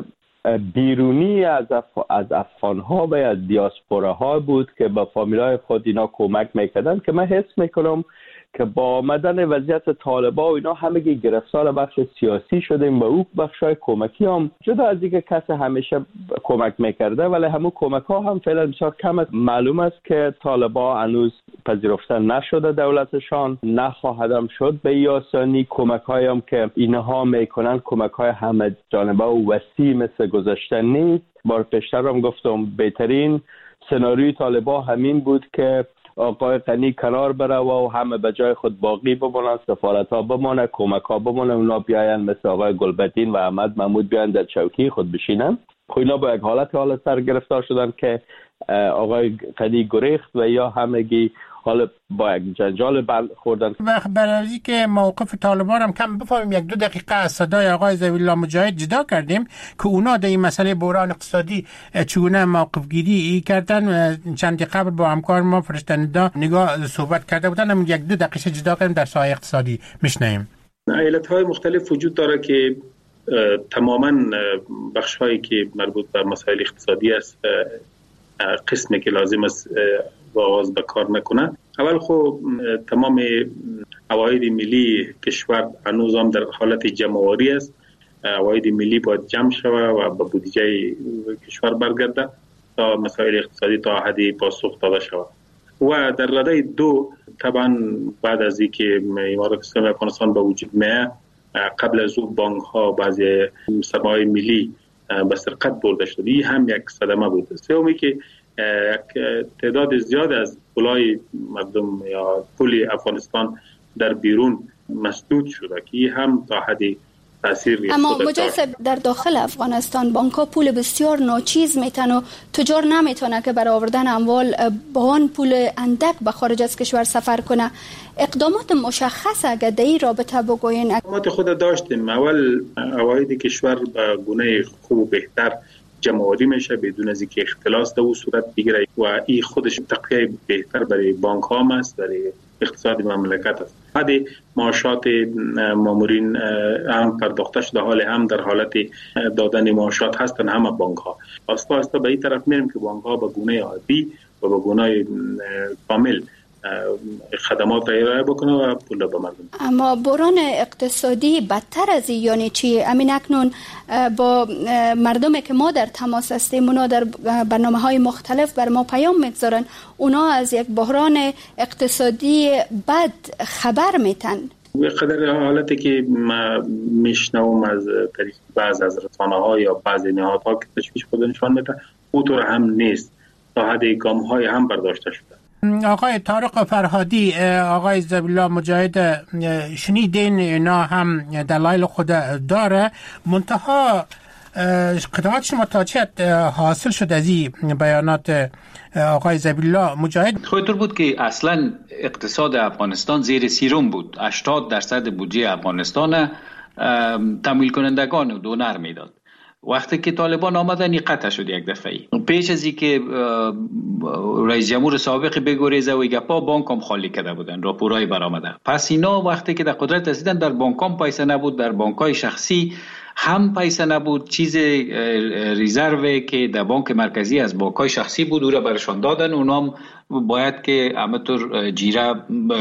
بیرونی از اف... از افغان‌ها و از دیاسپوراها بود که با فامیلای خود اینا کمک میکردن که من حس میکنم که با آمدن وضعیت طالبا و اینا همگی گرفتار بخش سیاسی شدیم و او بخشای کمکی هم جدا از اینکه کسی همیشه کمک میکرده ولی همون کمک ها هم فعلا بسیار کم است. معلوم است که طالبا هنوز پذیرفته نشده دولتشان، نخواهدم شد به این آسانی. کمک هایی هم که اینها میکنن کمک های همه جانبه و وسیع مثل گذشته نیست. بار پیشتر هم گفتم بهترین سناریوی طالبا همین بود که آقای غنی کنار بره و همه به جای خود باقی بمانن، سفارت ها بمانه، کمک ها بمانه، اونا بیاین مثل آقای گلبدین و احمد محمود بیاین در چوکی خود بشینن. خب اینا با یک حالت حال سر گرفتار شدن که آقای غنی گریخت و یا همگی حالا با یک جنجال بند خوردن. و برای که موقف طالبان هم کم بفهمیم یک دو دقیقه از صدای آقای ذوی‌الله مجاهد جدا کردیم که اونا در این مسئله بحران اقتصادی چگونه موقف گیری کردن. چند قبل با همکار ما فرشتندا نگاه صحبت کرده بودن، هم یک دو دقیقه جدا کردیم در ساحه اقتصادی میشنیم. ایالت‌های مختلف وجود داره که تماما بخش‌هایی که مربوط به مسائل اقتصادی است قسمی که لازم است آغاز به کار نکنه. اول خب تمام عواید ملی کشور هنوز هم در حالت جمع‌آوری است. عواید ملی باید جمع شود و به بودجه کشور برگرده تا مسائل اقتصادی تا حدی پاسخ داده شود. و در رده دو طبعا بعد از اینکه امارات اسلامی افغانستان به وجود میاد قبل از او بانک ها بعضی سرمایه ملی به سرقت برده شد. این هم یک صدمه بود. سومی که تعداد زیاد از پولای مردم یا پول افغانستان در بیرون مسدود شده که این هم تا حدی تاثیر گرفته. اما مجاز در داخل افغانستان بانک‌ها پول بسیار ناچیز میتن و تجار نمیتونه که برای آوردن اموال با آن پول اندک به خارج از کشور سفر کنه. اقدامات مشخص اگر در این رابطه بگوین؟ اقدامات خود داشتیم. اول عواید کشور به گونه خوب و بهتر جمع‌آوری میشه بدون از اینکه اختلاس در صورت بگیره و این خودش تقویت بهتر برای بانک ها است، برای اقتصاد مملکت است. حدی معاشات مامورین هم پرداخته شده، حال هم در حالت دادن معاشات هستن همه بانک ها. آستا آستا به این طرف میریم که بانک ها به گونه عادی و به گونه کامل خدمات را ارائه بکنه و پول به مردم. اما بحران اقتصادی بدتر از این یعنی چی؟ امین اکنون با مردمی که ما در تماس هستیم اونا در برنامه‌های مختلف بر ما پیام میگذارن، اونا از یک بحران اقتصادی بد خبر میتن. به قدر حالتی که ما میشنوم از طریق بعض از رسانه‌ها یا بعض نهادها که تشویش خود نشان میده، اونطور هم نیست. تا حد گام‌های هم برداشته شده. آقای طارق فرهادی، آقای زبیلا مجاهد شنیدین اینا هم دلایل خود داره، منتها قطعات شما تا چه حاصل شد از این بیانات آقای زبیلا مجاهد؟ خودتون بود که اصلا اقتصاد افغانستان زیر سیروم بود. هشتاد درصد بودجه افغانستان تمویل کنندگان و دونر میداد. وقتی که طالبان آمدن قطع شد یک دفعه. پیش از اینکه رئیس جمهور سابق بگریزه و گپا بانک هم خالی کرده بودن، راپورای برآمده. پس اینا وقتی که در قدرت رسیدن در بانک هم پیسه نبود، در بانک‌های شخصی هم پیسه نبود. چیز ریزرو که در بانک مرکزی از بانک‌های شخصی بود او را برشان دادن. اونام باید که همطور جیره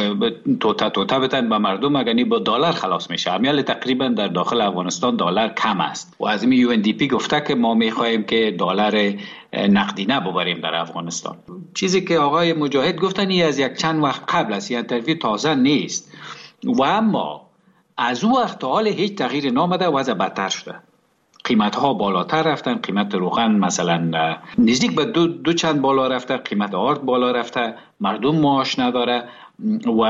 توتا توتا بتن به مردم، اگرنی با دلار خلاص میشه. امیال تقریبا در داخل افغانستان دلار کم است و از این یو ان دی پی گفته که ما میخواهیم که دلار نقدینه ببریم در افغانستان. چیزی که آقای مجاهد گفتن این از یک چند وقت قبل است، یعنی طرفی تازه نیست. و اما از او وقت تا حال هیچ تغییر نامده، وضع بدتر شده. قیمت ها بالاتر رفتن، قیمت روغن مثلا نزدیک به دو, دو چند بالا رفته، قیمت آرد بالا رفته، مردم معاش نداره و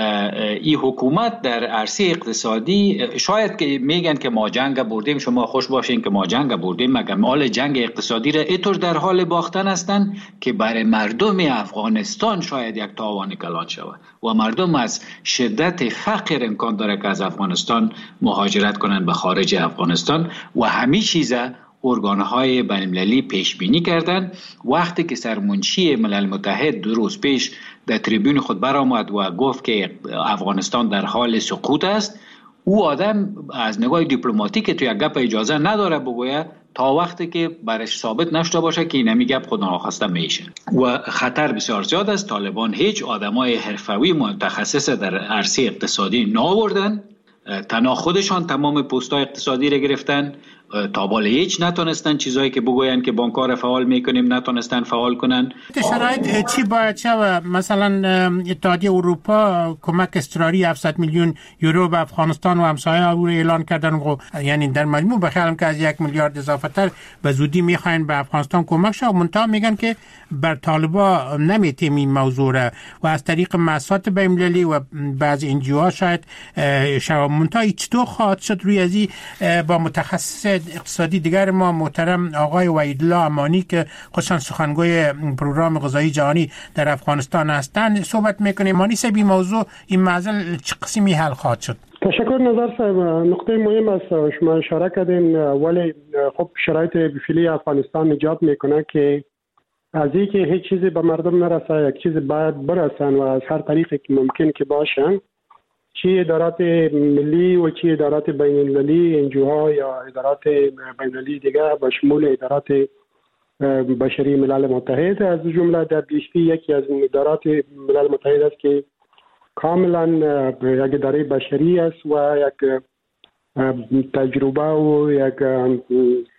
این حکومت در عرصه اقتصادی شاید که میگن که ما جنگ بردیم، شما خوش باشین که ما جنگ بردیم، مگر مال جنگ اقتصادی را اینطور در حال باختن هستن که برای مردم افغانستان شاید یک تاوان کلان شود و مردم از شدت فقر امکان داره که از افغانستان مهاجرت کنن به خارج افغانستان و همه چیزا ارگانهای بین‌المللی پیش بینی کردن. وقتی که سرمنشی ملل متحد دو روز پیش در تریبون خود برآمد و گفت که افغانستان در حال سقوط است، او آدم از نگاه دیپلماتیک تو یک گپ اجازه نداره بگوید تا وقتی که برش ثابت نشده باشه که این همی گپ خود ناخواسته میشه و خطر بسیار زیاد است. طالبان هیچ آدمای حرفوی متخصص در عرصه اقتصادی نآوردن، تنها خودشان تمام پست‌های اقتصادی را گرفتن. تا بالا هیچ نتونستن چیزایی که بگوین که بانک‌ها را فعال میکنیم نتونستن فعال کنن. شرایط چی باید شود؟ مثلا اتحادیه اروپا کمک اضطراری هفتصد میلیون یورو به افغانستان و همسایه او اعلان کردن و یعنی در مجموع بخیالم که از یک میلیارد اضافه تر به زودی میخواین به افغانستان کمک شود. منتها میگن که بر طالبا نمیتیم این موضوع را و از طریق مؤسسات بین‌المللی و بعضی انجیوها شاید شود. منتها چطور خواهد شد؟ روی ازی با متخصص اقتصادی دیگر ما محترم آقای وحیدالله امانی که خودشان سخنگوی پروگرام غذایی جهانی در افغانستان هستند صحبت میکنیم. امانی صاحب این موضوع این معضل چه قسمی حل خواهد شد؟ تشکر نظر صاحب. نقطه مهم است شما اشاره کردین، ولی خب شرایط فعلی افغانستان ایجاب میکنه که از اینکه هیچ چیزی به مردم نرسه یک چیز باید برسن و از هر طریقی که ممکن که باشن، چی ادارات ملی و چی ادارات بین المللی انجوها یا ادارات بین المللی دیگه به شمول ادارات بشری ملل متحد، از جمله در بیشتی یکی از ادارات ملل متحد است که کاملا یک اداره بشری است و یک تجربه و یک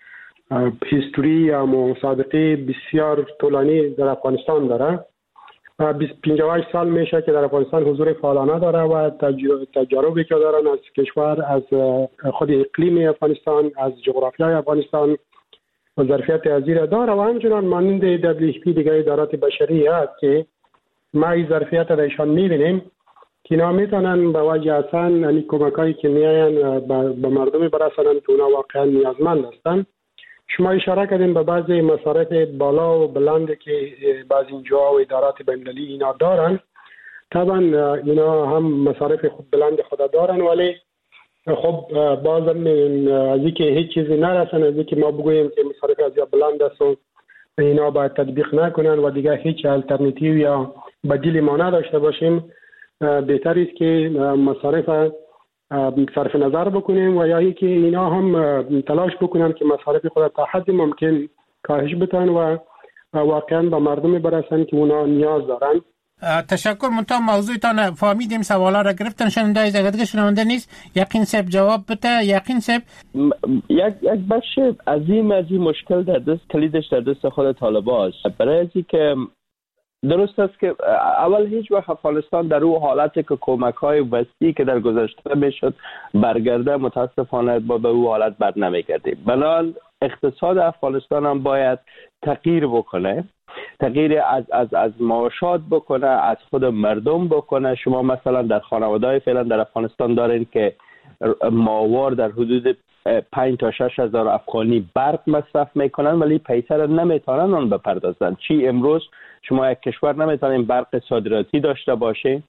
هیستوری یا مسابقه بسیار طولانی در افغانستان داره بیست و پنج سال میشه که در افغانستان حضور فعالانه داره و تجاربی که دارن از کشور، از خود اقلیم افغانستان، از جغرافیای افغانستان و ظرفیت ازیر داره و همچنان مانند دبلیو اچ پی دیگه ادارات بشری هست که ما این ظرفیت را ایشان میبینیم که اینا میتونن به وجه اصلا یعنی کمکایی که میاین به مردم برسانن که اونا واقعا نیازمند هستن. شما اشاره کردین به بعضی مصارف بالا و بلند که بعضی اینجا و ادارات بین‌المللی اینا دارن. طبعا اینا هم مصارف خود بلند خود دارن، ولی خب بازم از اینکه هیچ چیزی نرسن، از اینکه ما بگوییم که مصارف از یا بلند است و اینا باید تطبیق نکنن و دیگه هیچ الटरनेटिव یا بدیلی ما نداشته باشیم، بهتر است که مصارف صرف نظر بکنیم و یا اینکه اینا هم تلاش بکنن که مصارف خود تا حد ممکن کاهش بدن و واقعا به مردم برسن که اونا نیاز دارن. تشکر. منتها موضوعتان فهمیدیم، سوالا را گرفتن. شنونده از اگه شنونده نیست یقین سب جواب بده. یقین سب یک یک بخش عظیم از این مشکل در دست کلیدش در دست خود طالبان است. برای اینکه که درست است که اول هیچ وقت افغانستان در اون حالتی که کمک‌های وسیعی که در گذشته میشد برگرده متاسفانه با به اون حالت بر نمیگردیم. بنابراین اقتصاد افغانستان هم باید تغییر بکنه، تغییر از از از معاشات بکنه، از خود مردم بکنه. شما مثلا در خانواده‌های فعلا در افغانستان دارین که ماهوار در حدود پنج تا شش هزار افغانی برق مصرف میکنن ولی پیسه را نمیتونن آن بپردازن. چی امروز شما یک کشور نمیتونین برق صادراتی داشته باشین،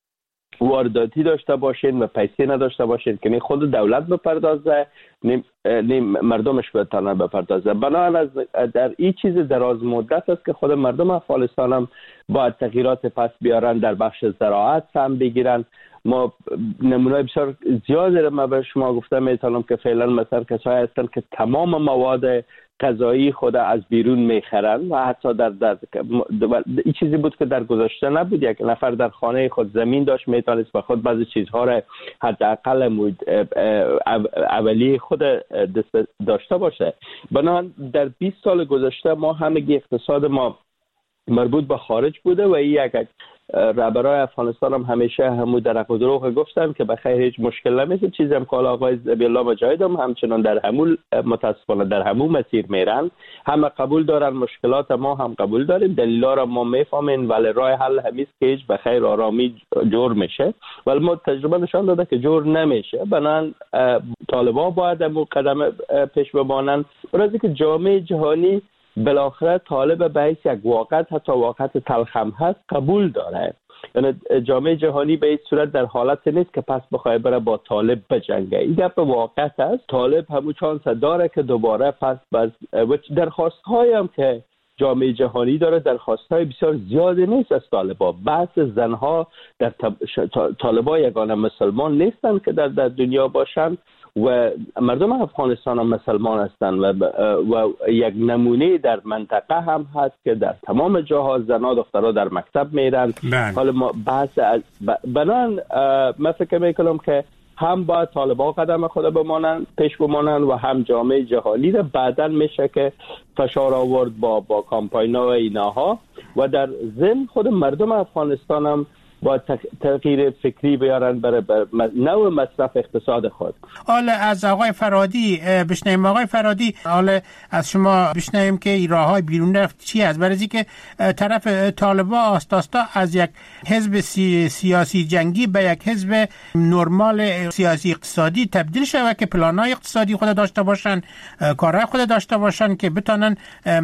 وارداتی داشته باشین و پیسه نداشته باشین که نه خود دولت بپردازه نه مردمش بتونن بپردازه. بنابراین در این چیز دراز مدت است که خود مردم افغانستان هم باید تغییرات پس بیارن، در بخش زراعت هم بگیرن. ما نمونه بسیار زیادی را ما به شما گفتم میتونم که فعلا مثلا کسایی هستن که تمام مواد غذایی خود از بیرون میخرن و حتی در در این چیزی بود که در گذشته نبود. یک نفر در خانه خود زمین داشت میتونست به خود بعضی چیزها را حداقل اولیه خود داشته باشه. بنابراین در بیست سال گذشته ما همگی اقتصاد ما مربوط به خارج بوده و این یک رهبرای افغانستان هم همیشه همو درق و دروغ گفتن که بخیر هیچ مشکل نمیشه. چیزی هم که آقای ذبیح الله مجاهد هم همچنان در همو متاسفانه در همو مسیر میرن. همه قبول دارن، مشکلات ما هم قبول داریم، دلیلا را ما میفهمیم ولی راه حل همیست که هیچ بخیر آرامی جور میشه، ولی ما تجربه نشان داده که جور نمیشه. بنابراین طالبان باید همو قدم پیش بمانن. برای که جامعه جهانی بالاخره طالب به حیث یک واقعیت، حتی واقعیت تلخ هم هست، قبول داره. یعنی جامعه جهانی به این صورت در حالت نیست که پس بخواه بره با طالب بجنگه. این گپ واقعیت است. طالب همون چانس داره که دوباره پس باز درخواست های هم که جامعه جهانی داره درخواست های بسیار زیادی نیست از طالبا. بحث زنها در طالبا یگانه مسلمان نیستن که در در دنیا باشن و مردم افغانستان هم مسلمان هستند و, و یک نمونه در منطقه هم هست که در تمام جاها زنها دخترها در مکتب میرن. حالا ما بحث بنان من فکر میکنم که هم باید طالبان قدم خود بمانن پیش بمانن و هم جامعه جهانی را بعداً میشه که فشار آورد با با کامپاین‌ها و ایناها و در ضمن خود مردم افغانستان هم با تغییر فکری بیارن برای بر نوع مصرف اقتصاد خود. حالا از آقای فرادی بشنویم. آقای فرادی حالا از شما بشنویم که راههای بیرون رفت چی است؟ برای اینکه طرف طالبان آستاستا از یک حزب سی، سیاسی جنگی به یک حزب نرمال سیاسی اقتصادی تبدیل شود که پلان‌های اقتصادی خود داشته باشن، کارهای خود داشته باشن که بتونن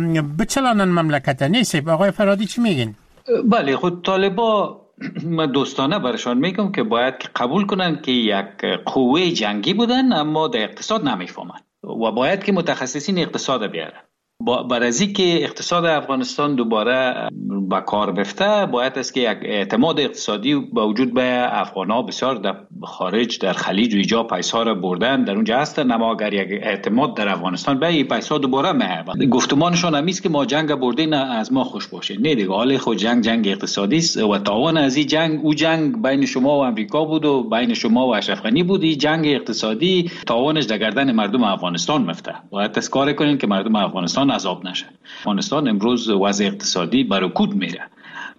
بچلانن مملکت. نیست آقای فرادی چی میگین؟ بله، خود طالبان من دوستانه برشان میگم که باید که قبول کنن که یک قوه جنگی بودن اما در اقتصاد نمیفهمن و باید که متخصصین اقتصاد بیارن. برای از که اقتصاد افغانستان دوباره با کار بفته باید است که یک اعتماد اقتصادی با وجود به افغان‌ها بسیار در خارج در خلیج و ایجا پیسا را بردن در اونجا هستن، اما اگر یک اعتماد در افغانستان به این پیسا دوباره میاد. گفتمانشان هم است که ما جنگ بردیم از ما خوش باشه. نه دیگه، حال خود جنگ جنگ اقتصادی است و تاوان از این جنگ او جنگ بین شما و امریکا بود و بین شما و اشرف غنی بود. این جنگ اقتصادی تاوانش در گردن مردم افغانستان میفته. باید تذکر کنین که مردم افغانستان عذاب نشه. افغانستان امروز وضع اقتصادی برکود میره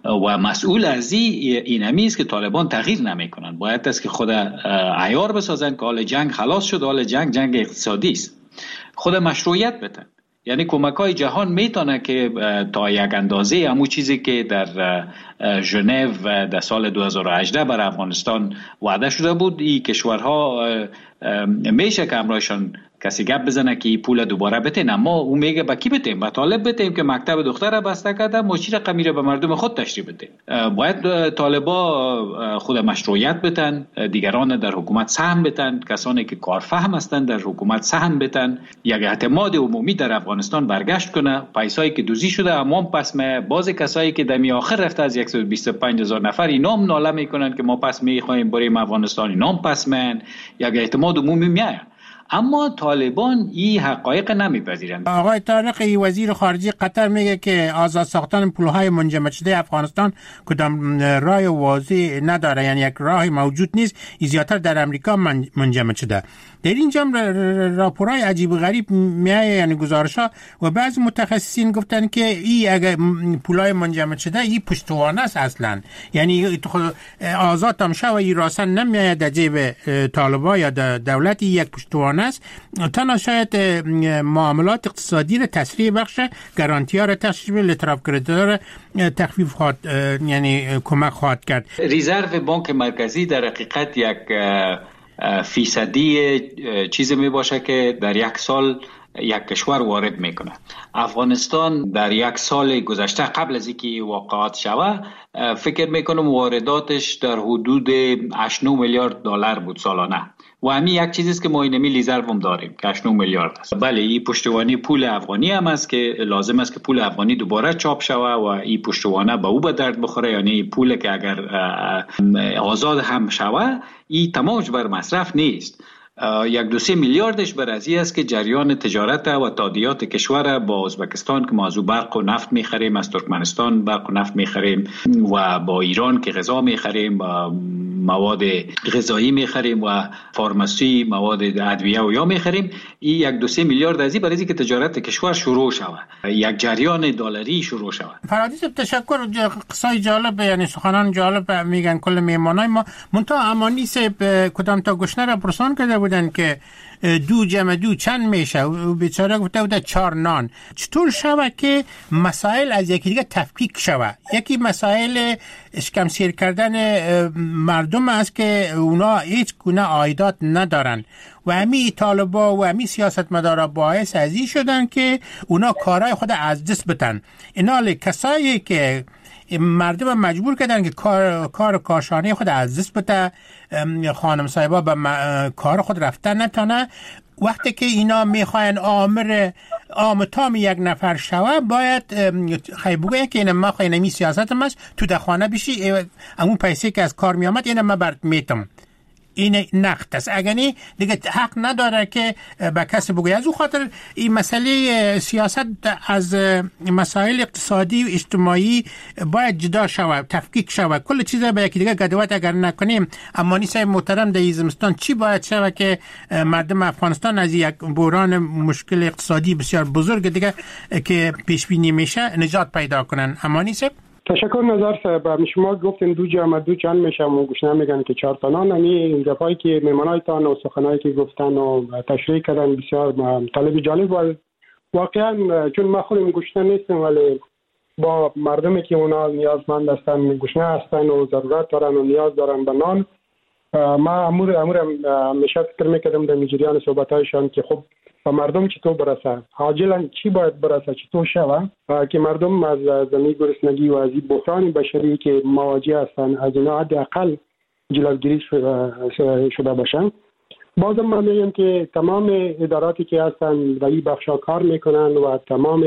و مسئول از این همی است که طالبان تغییر نمیکنن. باید است که خود عیار بسازن که حال جنگ خلاص شد، حال جنگ جنگ اقتصادی است، خود مشروعیت بدن. یعنی کمک‌های جهان میتونه که تا یک اندازه همون چیزی که در ژنو در سال دو هزار و هجده بر افغانستان وعده شده بود، این کشورها میشه که امرایشان کسی گپ بزنه که این پول دوباره بتین، اما او میگه با کی بتیم؟ با طالب بتیم که مکتب دختر بسته کرده، مچی رقم میره به مردم خود تشریح بده. باید طالبا خود مشروعیت بتن، دیگران در حکومت سهم بتن، کسانی که کارفهم هستند در حکومت سهم بتن، یک اعتماد عمومی در افغانستان برگشت کنه. پیسایی که دوزی شده اما پس می باز کسایی که دمی آخر رفته از صد و بیست و پنج هزار نفر اینام ناله میکنن که ما پس میخوایم بریم افغانستان، اینام پس من یک اعتماد عمومی میاد. اما طالبان این حقایق نمیپذیرند. آقای طارقی وزیر خارجه قطر میگه که آزاد ساختن پولهای منجمد شده افغانستان کدام راه واضح نداره، یعنی یک راه موجود نیست، زیادتر در امریکا منجمد شده. در اینجا راپورهای عجیب و غریب میایه، یعنی گزارش‌ها و بعضی متخصصین گفتن که این اگه پولای منجمد شده این پشتوانه است اصلا، یعنی آزاد هم شوه این راسن نمیایه در جیب طالبان یا دولت، یک پشتوانه است. تنها شاید معاملات اقتصادی را تسریع بخشه، گارانتی‌ها را تشریح، لتراف کردار تخفیف خواهد، یعنی کمک خواهد کرد. رزرو بانک مرکزی در حقیقت یک فیصدی چیزی می باشه که در یک سال یک کشور وارد میکنه. افغانستان در یک سال گذشته قبل از اینکه واقعات شوه فکر میکنم وارداتش در حدود هشت نه میلیارد دلار بود سالانه و همین یک چیزی است که ما اینمی لیزرو هم داریم که هشت نه میلیارد است. بله این پشتوانه پول افغانی هم است که لازم است که پول افغانی دوباره چاپ شوه و این پشتوانه به او به درد بخوره، یعنی پول که اگر آزاد هم شوه این تمامش بر مصرف نیست. یک دو سه میلیاردش بر ازی است که جریان تجارت و تادیات کشور با ازبکستان که ما از برق و نفت میخریم، از ترکمنستان برق و نفت میخریم و با ایران که غذا میخریم، با مواد غذایی میخریم و فارماسی مواد ادویه و یا میخریم، این یک دو سه میلیارد ازی برای اینکه تجارت کشور شروع شود، یک جریان دلاری شروع شود. فرادی صاحب تشکر. قصای جالب، یعنی سخنان جالب میگن کل میهمانای ما. منتها امانی صاحب کدام تا گشنه را پرسان کرده بودن که دو جمع دو چند میشه و بیچاره گفته بوده چهار نان. چطور شوه که مسائل از یکی دیگه تفکیک شوه؟ یکی مسائل اشکم سیر کردن مردم است که اونا هیچ گونه عایدات ندارن و همی طالبا و همی سیاستمدارا باعث ازی شدن که اونا کارهای خود از دست بتن. اینا کسایی که مردم مجبور کردن که کار کار کاشانه خود از دست بده، خانم صاحبا به کار خود رفتن نتانه. وقتی که اینا میخواین آمر آمتام یک نفر شوه باید خیلی بگویه که اینا ما خواهی نمی سیاستم است تو در خانه بشی، امون پیسه که از کار میامد اینا ما برد میتم، این نقد است. اگرنی دیگه حق نداره که به کسی بگوید. از او خاطر این مسئله سیاست از مسائل اقتصادی و اجتماعی باید جدا شود، تفکیک شود. کل چیزا به یکی دیگه گدوات اگر نکنیم. امانی صاحب محترم در زمستان چی باید شود که مردم افغانستان از یک بحران مشکل اقتصادی بسیار بزرگ دیگه که پیش بینی میشه نجات پیدا کنن؟ امانی صاحب تشکر. نظر صاحب شما گفتین دو جمع دو چند میشه، و گوشنه میگن که چهار تا نان. یعنی گپایی که میمانایتان و سخنایی که گفتن و تشریح کردن بسیار طالب جالب و واقعا چون ما خودم گوشنه نیستم ولی با مردمی که اونا نیازمند هستن، گوشنه هستن و ضرورت دارن و نیاز دارن به نان، ما امور امور همیشه فکر میکردم در جریان صحبتایشان که خب و مردم چطور برسه، عاجلا چی باید برسه، چطور شوه که مردم از زمین گرسنگی و از این بحران بشری که مواجه هستن از اینا حداقل جلوگیری شده باشن. بازم من میگم که تمام اداراتی که هستن در این بخشا کار میکنن و تمام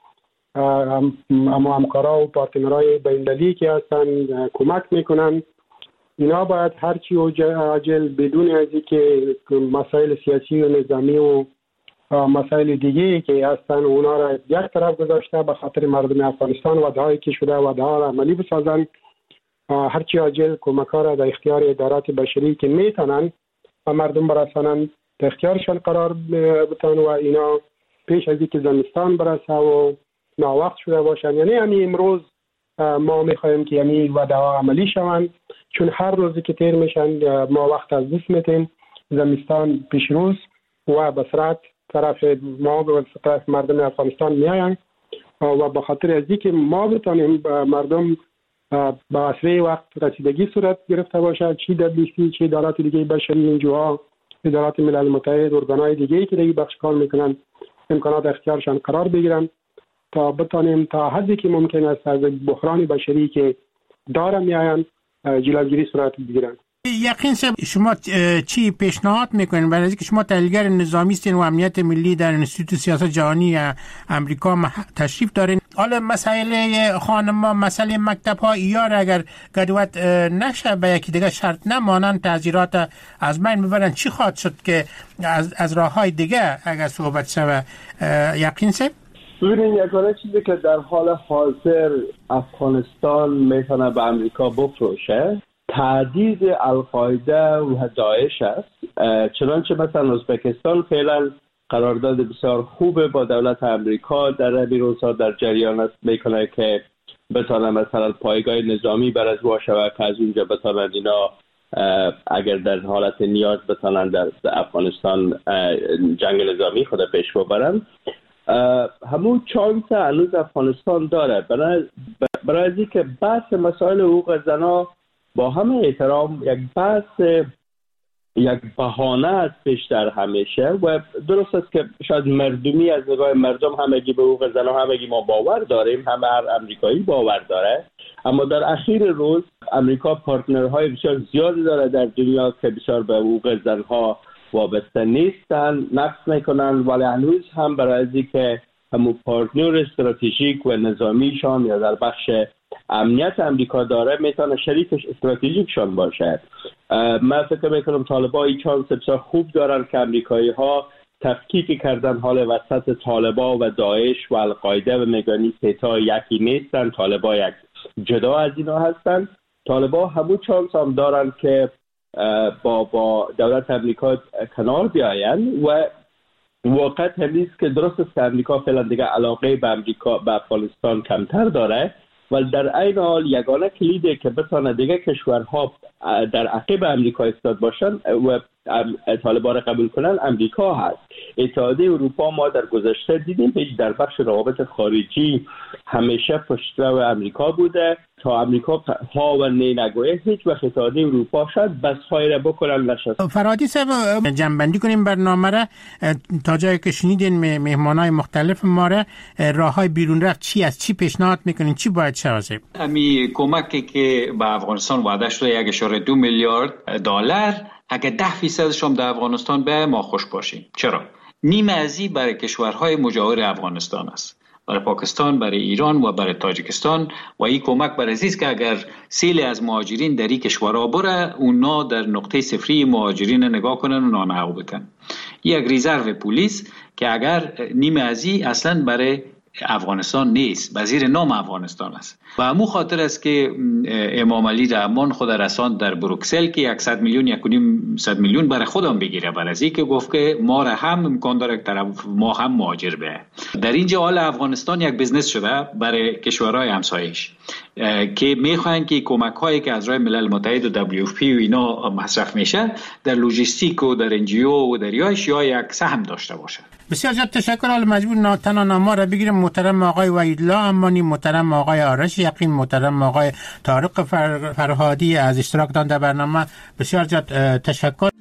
همکارا و پارتنرهای بین‌المللی که هستن کمک میکنن. اینا باید هرچی عاجل بدون از اینکه مسائل سیاسی و نظامی و مسائل دیگه که هستن اونا را یک طرف گذاشته به خاطر مردم افغانستان و دهایی که شده و دها را عملی بسازن. هرچی عاجل کمک‌ها را در اختیار ادارات بشری که میتونن و مردم برسانن در اختیارشان قرار بتن و اینا پیش از اینکه زمستان برسه و ناوقت شده باشن. یعنی همین امروز ما میخوایم که یعنی وعده‌ها عملی شوند، چون هر روزی که تیر میشن ما وقت از دست میدیم، زمستان پیش روز و به سرعت طرف ما و طرف مردم افغانستان میاین و به خاطر از اینکه ما بتانیم مردم با اسرع وقت رسیدگی صورت گرفته باشه، چی دبلیو سی چی ادارات دیگه بشری، انجوها، ادارات ملل متحد، ارگانهای دیگه که دیگه بخش کار میکنن امکانات اختیارشان قرار بگیرن تا بتانیم تا حدی که ممکن است از بحران بشری که داره میاین جلوگیری صورت بگیرن. یقین صاحب، شما چی پیشنهاد میکنین برای اینکه شما تحلیلگر نظامی هستین و امنیت ملی در انستیتوت سیاست جهانی امریکا تشریف دارین؟ حالا مسائل خانم، مسئله مکتب ها ایار اگر گدوت نشه به یکی دیگه شرط نمانند، تعزیرات از بین ببرن، چی خواهد شد که از, از راه های دیگه اگر صحبت شوه؟ یقین صاحب ببینید، یکانه چیزی که در حال حاضر افغانستان میتونه به امریکا بفروشه تهدید القاعده و داعش است. چنانچه مثلا ازبکستان فعلا قرارداد بسیار خوب با دولت امریکا در امیروزها در جریان است، میکنه که بتانه مثلا پایگاه نظامی بر از واشه و که از اونجا بتانن اینا اگر در حالت نیاز بتانن در افغانستان جنگ نظامی خود پیش ببرن. همون چانس هنوز افغانستان داره. برای برای از اینکه بحث مسائل حقوق زنها با همه احترام یک بحث یک بهانه است بیشتر همیشه و درست است که شاید مردمی از نگاه مردم همگی به حقوق زنها همگی ما باور داریم، همه هر امریکایی باور داره، اما در اخیر روز امریکا پارتنرهای بسیار زیادی داره در دنیا که بسیار به حقوق زنها وابسته نیستن، نقص میکنن، ولی هنوز هم برای ازی که همون پارتنر استراتژیک و نظامیشان یا در بخش امنیت امریکا داره میتونه شریک استراتژیکشان باشه. من فکر میکنم طالبان این چانس بسیار خوب دارن که امریکایی ها تفکیک کردن حال وسط طالبان و داعش و القاعده و میگانی ستا یکی نیستن، طالبان یک جدا از اینا هستن. طالبان همون چانس هم دارن که با با دولت امریکا کنار بیاین و واقعا همیست که درست است که امریکا فعلا دیگه علاقه به امریکا به افغانستان کمتر داره، ولی در عین حال یگانه کلیده که بتونه دیگه کشورها در عقب امریکا ایستاد باشن و طالبان قبول کنن امریکا هست. اتحادیه اروپا ما در گذشته دیدیم هیچ در بخش روابط خارجی همیشه پشترو امریکا بوده تا امریکا ها و نی نگوه هیچ وقت اتحادیه اروپا شاید بس خواهی بکنن نشد. فرادی صاحب، جنبندی کنیم برنامه را تا جایی که شنیدین مهمانای مختلف ما را، راه های بیرون رفت چی است؟ چی پیشنهاد میکنین؟ چی باید شود؟ امی کمکی که به افغانستان وعده شده یک اشاره دو میلیارد دلار، اگه ده فیصدش هم در افغانستان به ما خوش باشیم. چرا؟ نیمه ازی برای کشورهای مجاور افغانستان است، برای پاکستان، برای ایران و برای تاجیکستان، و این کمک برای است که اگر سیل از مهاجرین در این کشورها بره، اونا در نقطه صفری مهاجرین نگاه کنن و نانحق بکن. یک رزرو پلیس که اگر نیمه ازی اصلا برای افغانستان نیست، وزیر نام افغانستان است و همون خاطر است که امام علی رحمان خود رساند در بروکسل که صد میلیون یک و نیم صد میلیون برای خودم بگیره، برای از که گفت که ما را هم امکان داره که طرف ما هم مهاجر به. در اینجا حال افغانستان یک بزنس شده برای کشورهای همسایش که میخواین که کمک هایی که از راه ملل متحد و دبلیو اف پی و اینا مصرف میشه در لوجستیک و در انجیو و در یاش یا یک سهم داشته باشه. بسیار زیاد تشکر. حالا مجبور ناتنا ناما را بگیرم. محترم آقای وحیدالله امانی، محترم آقای آرش یقین، محترم آقای طارق فرهادی از اشتراک دادن در برنامه، بسیار زیاد تشکر.